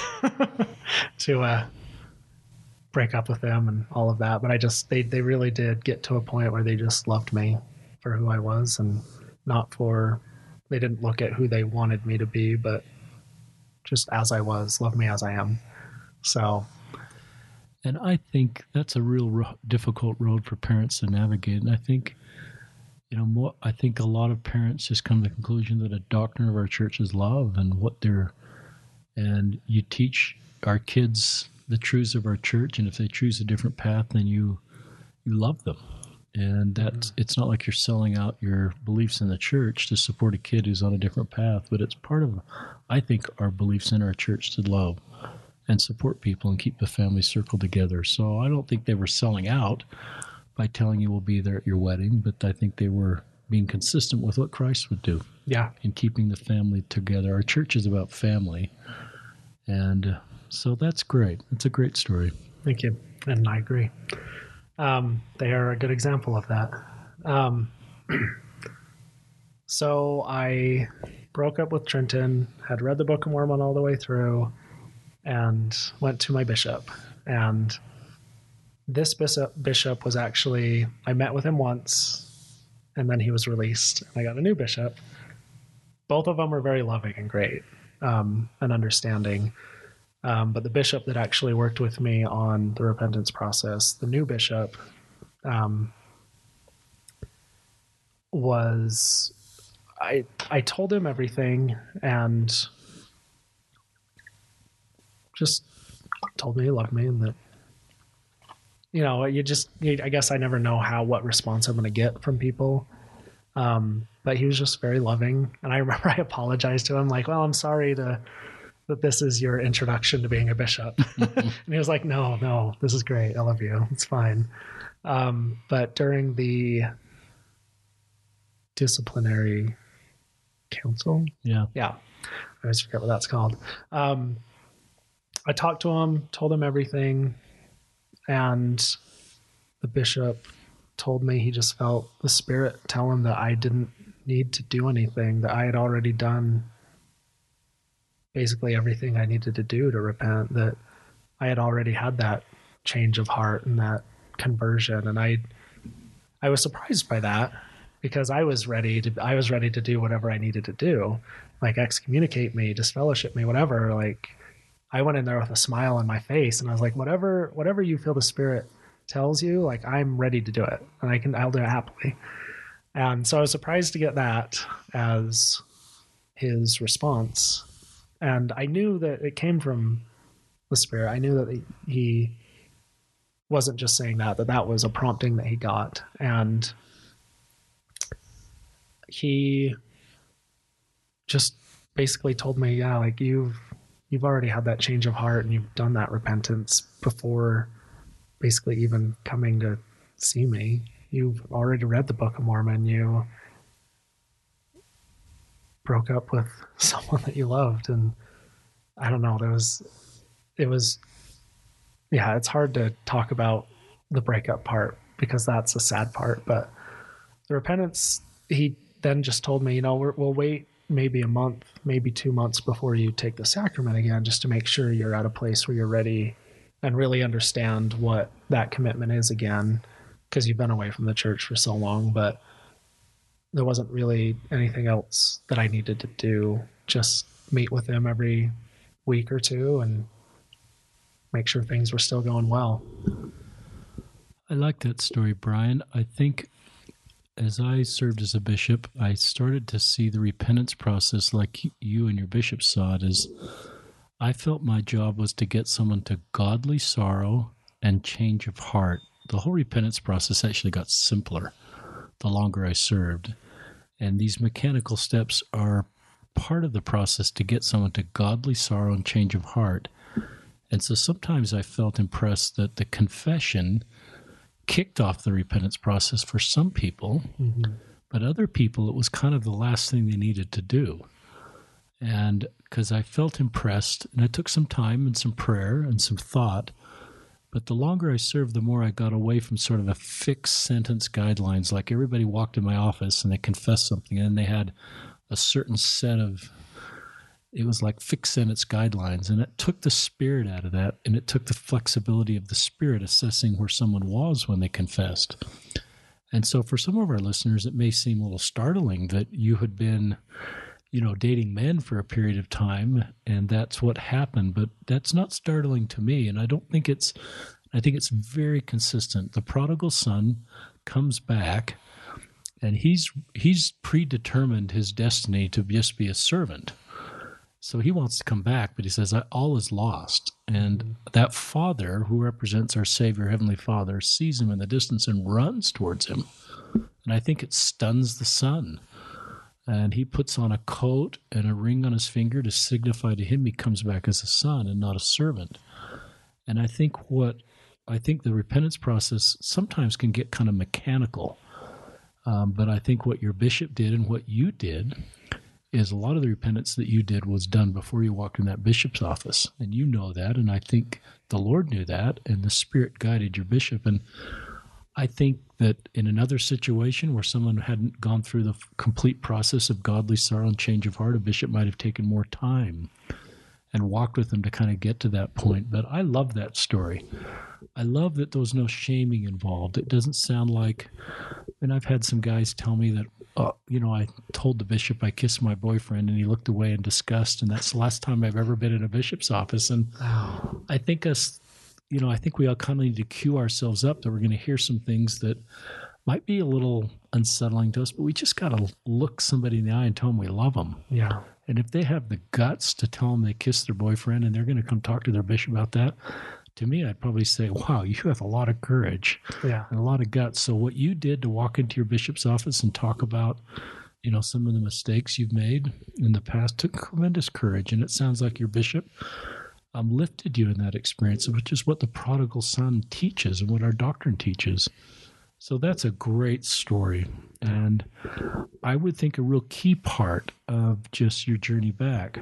to uh, break up with them and all of that. But I just, they, they really did get to a point where they just loved me for who I was, and not for, they didn't look at who they wanted me to be, but just as I was, love me as I am. So. And I think that's a real ro- difficult road for parents to navigate. And I think, you know, more, I think a lot of parents just come to the conclusion that a doctrine of our church is love, and what they're, and you teach our kids the truths of our church. And if they choose a different path, then you, you love them. And that's, mm-hmm. It's not like you're selling out your beliefs in the church to support a kid who's on a different path, but it's part of, I think, our beliefs in our church to love and support people and keep the family circle together. So I don't think they were selling out by telling you we'll be there at your wedding, but I think they were being consistent with what Christ would do. Yeah. In keeping the family together. Our church is about family. And uh, so that's great. It's a great story. Thank you. And I agree. Um, they are a good example of that. Um, so I broke up with Trenton, had read the Book of Mormon all the way through, and went to my bishop. And this bishop, bishop was actually, I met with him once, and then he was released, and I got a new bishop. Both of them were very loving and great, um, and understanding. Um, but the bishop that actually worked with me on the repentance process, the new bishop, um, was, I, I told him everything, and just told me he loved me, and that, you know, you just, you, I guess I never know how, what response I'm going to get from people. Um, but he was just very loving. And I remember I apologized to him, like, well, I'm sorry to, that this is your introduction to being a bishop. And he was like, no, no, this is great. I love you. It's fine. Um, but during the disciplinary council, yeah, yeah, I always forget what that's called. Um, I talked to him, told him everything, and the bishop told me he just felt the Spirit tell him that I didn't need to do anything, that I had already done basically everything I needed to do to repent, that I had already had that change of heart and that conversion. And I I was surprised by that, because I was ready to I was ready to do whatever I needed to do, like excommunicate me, disfellowship me, whatever. Like, I went in there with a smile on my face, and I was like, whatever whatever you feel the Spirit tells you, like, I'm ready to do it, and I can I'll do it happily. And so I was surprised to get that as his response. And I knew that it came from the Spirit. I knew that he wasn't just saying that, that that was a prompting that he got. And he just basically told me, yeah, like, you've you've already had that change of heart, and you've done that repentance before basically even coming to see me. You've already read the Book of Mormon. You broke up with someone that you loved. And I don't know, there was, it was, yeah, it's hard to talk about the breakup part, because that's a sad part. But the repentance, he then just told me, you know, we're, we'll wait maybe a month, maybe two months before you take the sacrament again, just to make sure you're at a place where you're ready and really understand what that commitment is again, because you've been away from the church for so long. But there wasn't really anything else that I needed to do. Just meet with him every week or two and make sure things were still going well. I like that story, Brian. I think as I served as a bishop, I started to see the repentance process like you and your bishop saw it. As I felt my job was to get someone to godly sorrow and change of heart. The whole repentance process actually got simpler the longer I served. And these mechanical steps are part of the process to get someone to godly sorrow and change of heart. And so sometimes I felt impressed that the confession kicked off the repentance process for some people, mm-hmm. but other people, it was kind of the last thing they needed to do. And because I felt impressed, and it took some time and some prayer and some thought, but the longer I served, the more I got away from sort of a fixed sentence guidelines. Like, everybody walked in my office and they confessed something, and they had a certain set of, it was like fixed sentence guidelines, and it took the Spirit out of that, and it took the flexibility of the Spirit assessing where someone was when they confessed. And so for some of our listeners, it may seem a little startling that you had been, you know, dating men for a period of time, and that's what happened. But that's not startling to me, and I don't think it's, I think it's very consistent. The prodigal son comes back, and he's he's predetermined his destiny to just be a servant. So he wants to come back, but he says, all is lost. And that father, who represents our Savior, Heavenly Father, sees him in the distance and runs towards him. And I think it stuns the son. And he puts on a coat and a ring on his finger to signify to him he comes back as a son and not a servant. And I think what, I think the repentance process sometimes can get kind of mechanical. Um, but I think what your bishop did and what you did is a lot of the repentance that you did was done before you walked in that bishop's office. And you know that, and I think the Lord knew that, and the Spirit guided your bishop. And I think that in another situation where someone hadn't gone through the complete process of godly sorrow and change of heart, a bishop might have taken more time and walked with them to kind of get to that point. But I love that story. I love that there was no shaming involved. It doesn't sound like, and I've had some guys tell me that, uh, you know, I told the bishop I kissed my boyfriend, and he looked away in disgust, and that's the last time I've ever been in a bishop's office. And oh. I think us, you know, I think we all kind of need to cue ourselves up that we're going to hear some things that might be a little unsettling to us, but we just got to look somebody in the eye and tell them we love them. Yeah. And if they have the guts to tell them they kissed their boyfriend and they're going to come talk to their bishop about that, to me, I'd probably say, wow, you have a lot of courage yeah. and a lot of guts. So what you did to walk into your bishop's office and talk about, you know, some of the mistakes you've made in the past took tremendous courage. And it sounds like your bishop um, lifted you in that experience, which is what the prodigal son teaches and what our doctrine teaches. So that's a great story. And I would think a real key part of just your journey back.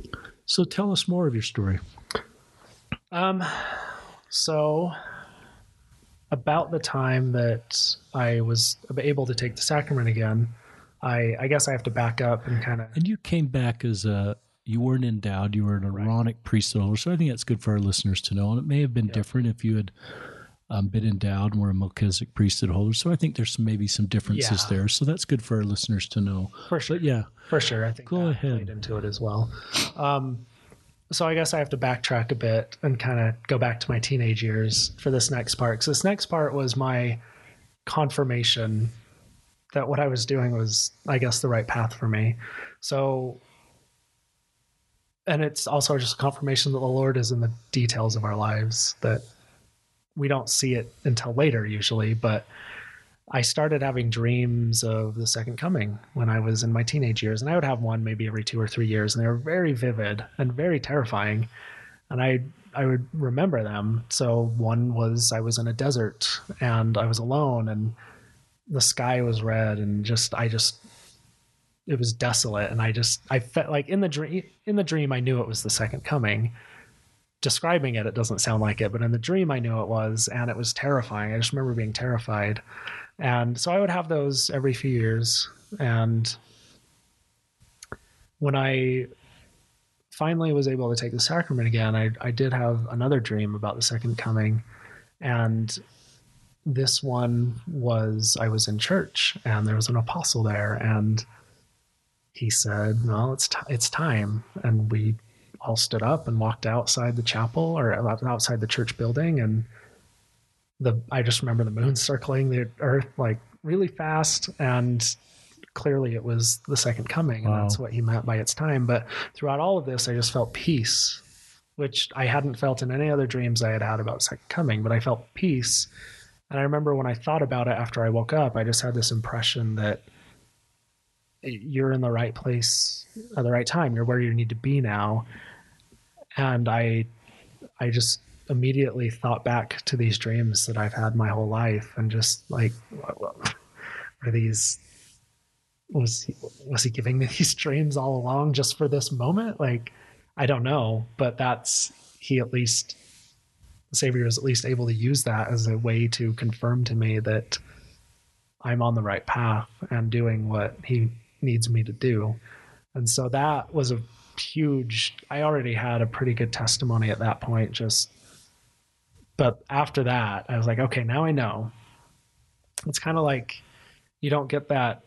So tell us more of your story. Um, so about the time that I was able to take the sacrament again, I, I guess I have to back up and kind of. And you came back as a, you weren't endowed, you were an Aaronic right. priesthood holder. So I think that's good for our listeners to know. And it may have been yep. different if you had um, been endowed and were a Melchizedek priesthood holder. So I think there's some, maybe some differences yeah. there. So that's good for our listeners to know. For sure. But yeah. For sure. I think Go that ahead. played into it as well. Um, so I guess I have to backtrack a bit and kind of go back to my teenage years for this next part. So this next part was my confirmation that what I was doing was, I guess, the right path for me. So, and it's also just a confirmation that the Lord is in the details of our lives, that we don't see it until later usually, but I started having dreams of the second coming when I was in my teenage years, and I would have one maybe every two or three years, and they were very vivid and very terrifying. And I, I would remember them. So one was I was in a desert and I was alone and the sky was red and just, I just, it was desolate. And I just, I felt like in the dream, in the dream, I knew it was the second coming. Describing it, it doesn't sound like it, but in the dream I knew it was, and it was terrifying. I just remember being terrified. And so I would have those every few years. And when I finally was able to take the sacrament again, I, I did have another dream about the second coming. And this one was, I was in church and there was an apostle there, and he said, well, it's, t- it's time. And we all stood up and walked outside the chapel or outside the church building. And the, I just remember the moon circling the earth like really fast, and clearly it was the second coming. And wow. That's what he meant by its time. But throughout all of this, I just felt peace, which I hadn't felt in any other dreams I had had about second coming, but I felt peace. And I remember when I thought about it after I woke up, I just had this impression that you're in the right place at the right time. You're where you need to be now. And I, I just immediately thought back to these dreams that I've had my whole life, and just like, are these, was he, was he giving me these dreams all along just for this moment? Like, I don't know, but that's, he at least, the Savior is at least able to use that as a way to confirm to me that I'm on the right path and doing what he needs me to do. And so that was a huge, I already had a pretty good testimony at that point, just, but after that, I was like, okay, now I know. It's kind of like you don't get that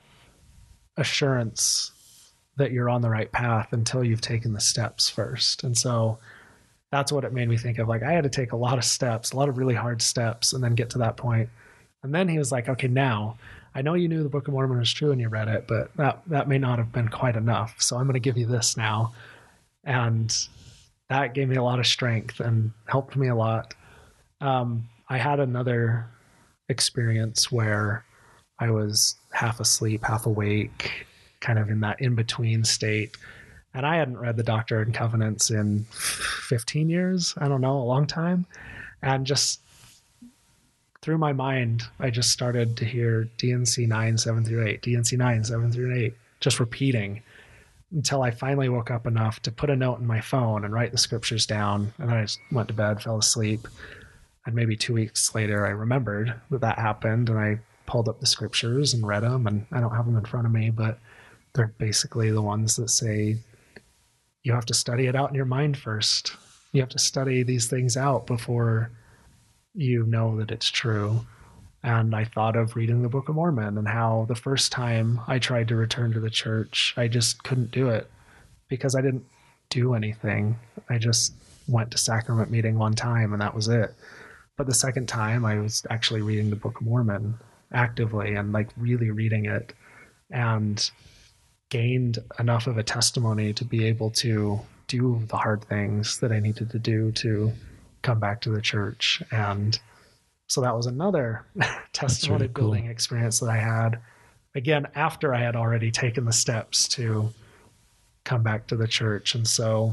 assurance that you're on the right path until you've taken the steps first. And so that's what it made me think of. Like, I had to take a lot of steps, a lot of really hard steps, and then get to that point. And then he was like, okay, now I know you knew the Book of Mormon was true and you read it, but that, that may not have been quite enough. So I'm going to give you this now. And that gave me a lot of strength and helped me a lot. Um, I had another experience where I was half asleep, half awake, kind of in that in-between state. And I hadn't read the Doctrine and Covenants in fifteen years. I don't know, a long time. And just through my mind, I just started to hear D and C nine, seven through eight, D and C nine, seven through eight, just repeating until I finally woke up enough to put a note in my phone and write the scriptures down. And then I just went to bed, fell asleep. And maybe two weeks later, I remembered that that happened, and I pulled up the scriptures and read them. And I don't have them in front of me, but they're basically the ones that say you have to study it out in your mind first. You have to study these things out before you know that it's true. And I thought of reading the Book of Mormon and how the first time I tried to return to the church, I just couldn't do it because I didn't do anything. I just went to sacrament meeting one time and that was it. But the second time I was actually reading the Book of Mormon actively and like really reading it, and gained enough of a testimony to be able to do the hard things that I needed to do to come back to the church. And so that was another testimony really building cool. experience that I had, again, after I had already taken the steps to come back to the church. And so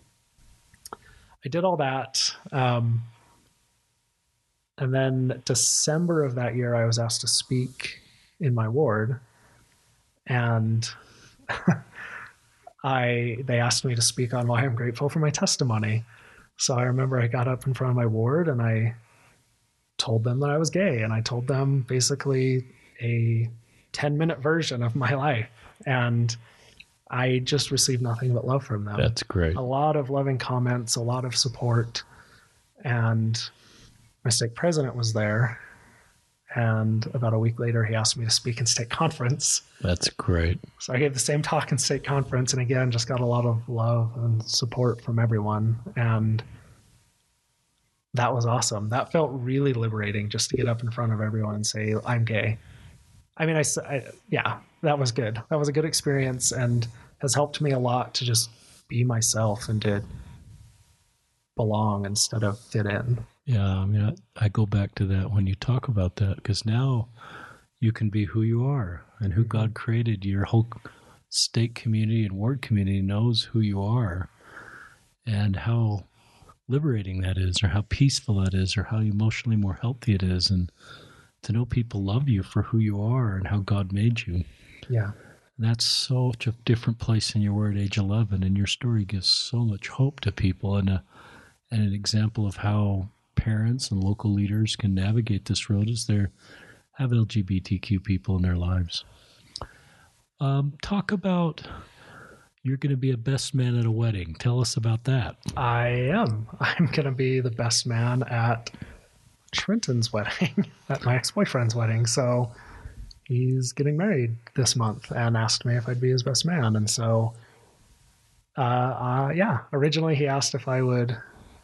I did all that. Um, and then December of that year, I was asked to speak in my ward. And I they asked me to speak on why I'm grateful for my testimony. So I remember I got up in front of my ward and I told them that I was gay, and I told them basically a ten minute version of my life. And I just received nothing but love from them. That's great. A lot of loving comments, a lot of support. And my stake president was there. And about a week later, he asked me to speak in stake conference. That's great. So I gave the same talk in stake conference, and again, just got a lot of love and support from everyone. And that was awesome. That felt really liberating, just to get up in front of everyone and say, I'm gay. I mean, I, I yeah, that was good. That was a good experience and has helped me a lot to just be myself and to belong instead of fit in. Yeah, I mean, I, I go back to that when you talk about that, because now you can be who you are and who God created. Your whole stake community and ward community knows who you are and how liberating that is, or how peaceful that is, or how emotionally more healthy it is, and to know people love you for who you are and how God made you. Yeah. And that's such a different place than you were at age eleven, and your story gives so much hope to people, and a, and an example of how parents and local leaders can navigate this road as they have L G B T Q people in their lives. Um, talk about, you're going to be a best man at a wedding. Tell us about that. I am. I'm going to be the best man at Trenton's wedding, at my ex-boyfriend's wedding. So he's getting married this month and asked me if I'd be his best man. And so, uh, uh, yeah, originally he asked if I would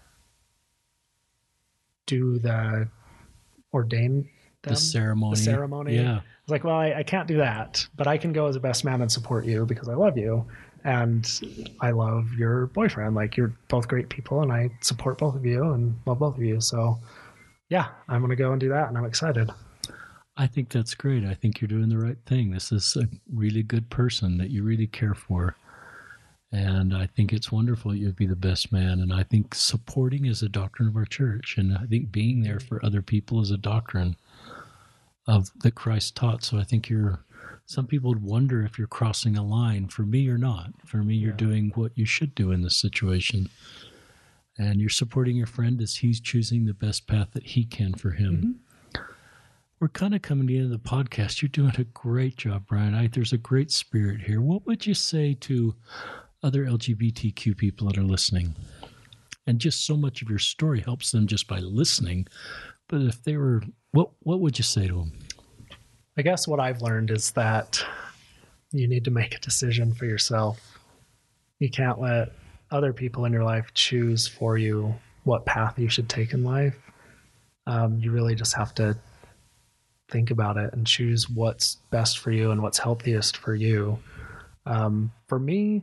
do the ordain them, the ceremony. The ceremony. Yeah. I was like, well, I, I can't do that, but I can go as a best man and support you because I love you. And I love your boyfriend. Like, you're both great people, and I support both of you and love both of you. So yeah, I'm going to go and do that, and I'm excited. I think that's great. I think you're doing the right thing. This is a really good person that you really care for. And I think it's wonderful you'd be the best man. And I think supporting is a doctrine of our church. And I think being there for other people is a doctrine of that Christ taught. So I think you're, some people would wonder if you're crossing a line. For me, you're not. For me, you're yeah. doing what you should do in this situation. And you're supporting your friend as he's choosing the best path that he can for him. Mm-hmm. We're kind of coming to the end of the podcast. You're doing a great job, Brian. I, there's a great spirit here. What would you say to other L G B T Q people that are listening? And just so much of your story helps them just by listening. But if they were, what what would you say to them? I guess what I've learned is that you need to make a decision for yourself. You can't let other people in your life choose for you what path you should take in life. Um, you really just have to think about it and choose what's best for you and what's healthiest for you. Um, for me,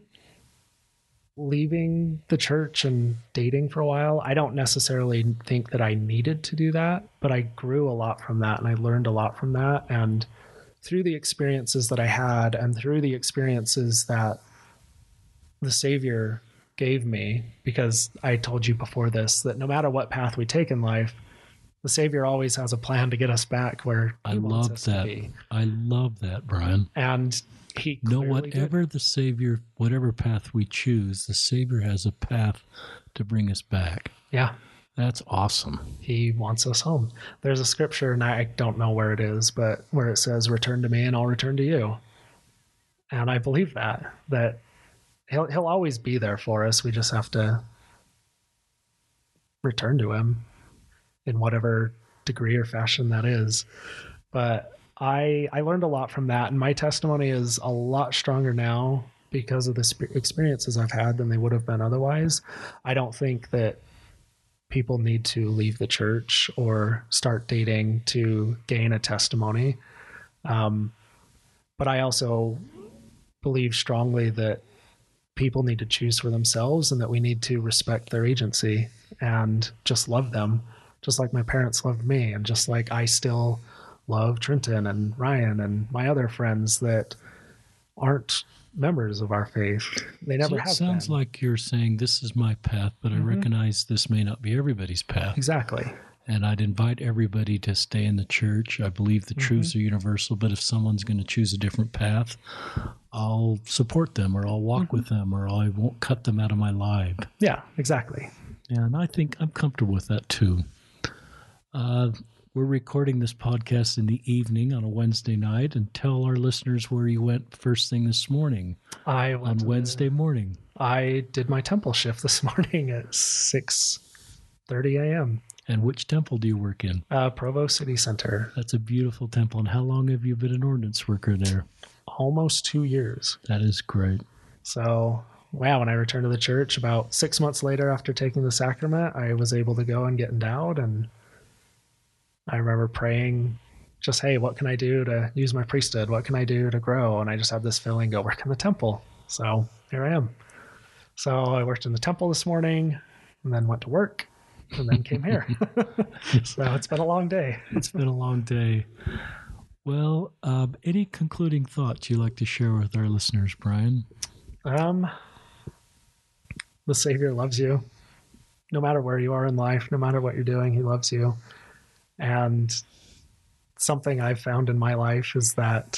leaving the church and dating for a while, I don't necessarily think that I needed to do that, but I grew a lot from that and I learned a lot from that. And through the experiences that I had and through the experiences that the Savior gave me, because I told you before this, that no matter what path we take in life, the Savior always has a plan to get us back where he I wants love us that. to be. I love that, Brian. And he no, clearly whatever did. the Savior, whatever path we choose, the Savior has a path to bring us back. Yeah. That's awesome. He wants us home. There's a scripture, and I don't know where it is, but where it says, return to me and I'll return to you. And I believe that, that he'll, he'll always be there for us. We just have to return to him in whatever degree or fashion that is. But I I learned a lot from that, and my testimony is a lot stronger now because of the sp- experiences I've had than they would have been otherwise. I don't think that people need to leave the church or start dating to gain a testimony. Um, but I also believe strongly that people need to choose for themselves and that we need to respect their agency and just love them, just like my parents loved me, and just like I still love Trenton and Ryan and my other friends that aren't members of our faith. They never so it have sounds been. Like you're saying this is my path, but mm-hmm. I recognize this may not be everybody's path. Exactly. And I'd invite everybody to stay in the church. I believe the mm-hmm. truths are universal, but if someone's going to choose a different path, I'll support them, or I'll walk mm-hmm. with them, or I won't cut them out of my life. Yeah, exactly. Yeah, and I think I'm comfortable with that too. Uh, We're recording this podcast in the evening on a Wednesday night, and tell our listeners where you went first thing this morning. I went on Wednesday the, morning. I did my temple shift this morning at six thirty a.m. And which temple do you work in? Uh, Provo City Center. That's a beautiful temple. And how long have you been an ordinance worker there? Almost two years. That is great. So, wow, when I returned to the church about six months later after taking the sacrament, I was able to go and get endowed. And I remember praying just, hey, what can I do to use my priesthood? What can I do to grow? And I just had this feeling, go work in the temple. So here I am. So I worked in the temple this morning and then went to work and then came here. So it's been a long day. It's been a long day. Well, um, any concluding thoughts you'd like to share with our listeners, Brian? Um, the Savior loves you. No matter where you are in life, no matter what you're doing, he loves you. And something I've found in my life is that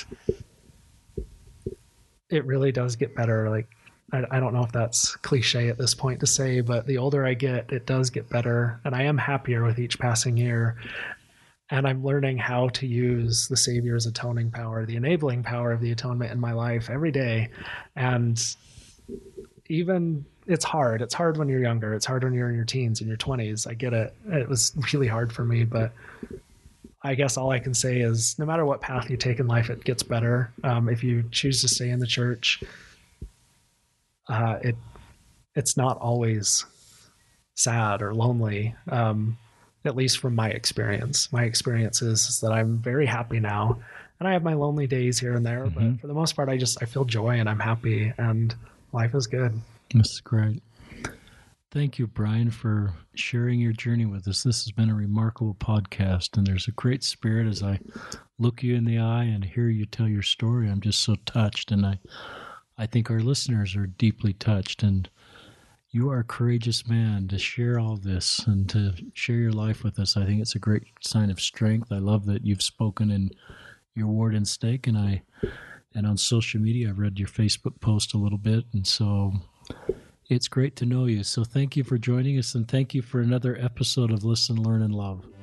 it really does get better. Like, I, I don't know if that's cliche at this point to say, but the older I get, it does get better. And I am happier with each passing year. And I'm learning how to use the Savior's atoning power, the enabling power of the atonement in my life every day. And even it's hard. It's hard when you're younger. It's hard when you're in your teens and your twenties. I get it. It was really hard for me, but I guess all I can say is no matter what path you take in life, it gets better. Um, if you choose to stay in the church, uh, it it's not always sad or lonely, um, at least from my experience. My experience is, is that I'm very happy now, and I have my lonely days here and there, mm-hmm. but for the most part, I just I feel joy and I'm happy, and life is good. That's great. Thank you, Brian, for sharing your journey with us. This has been a remarkable podcast, and there's a great spirit as I look you in the eye and hear you tell your story. I'm just so touched, and I, I think our listeners are deeply touched, and you are a courageous man to share all this and to share your life with us. I think it's a great sign of strength. I love that you've spoken in your ward and stake, and I, and on social media, I've read your Facebook post a little bit, and so it's great to know you. So thank you for joining us, and thank you for another episode of Listen, Learn, and Love.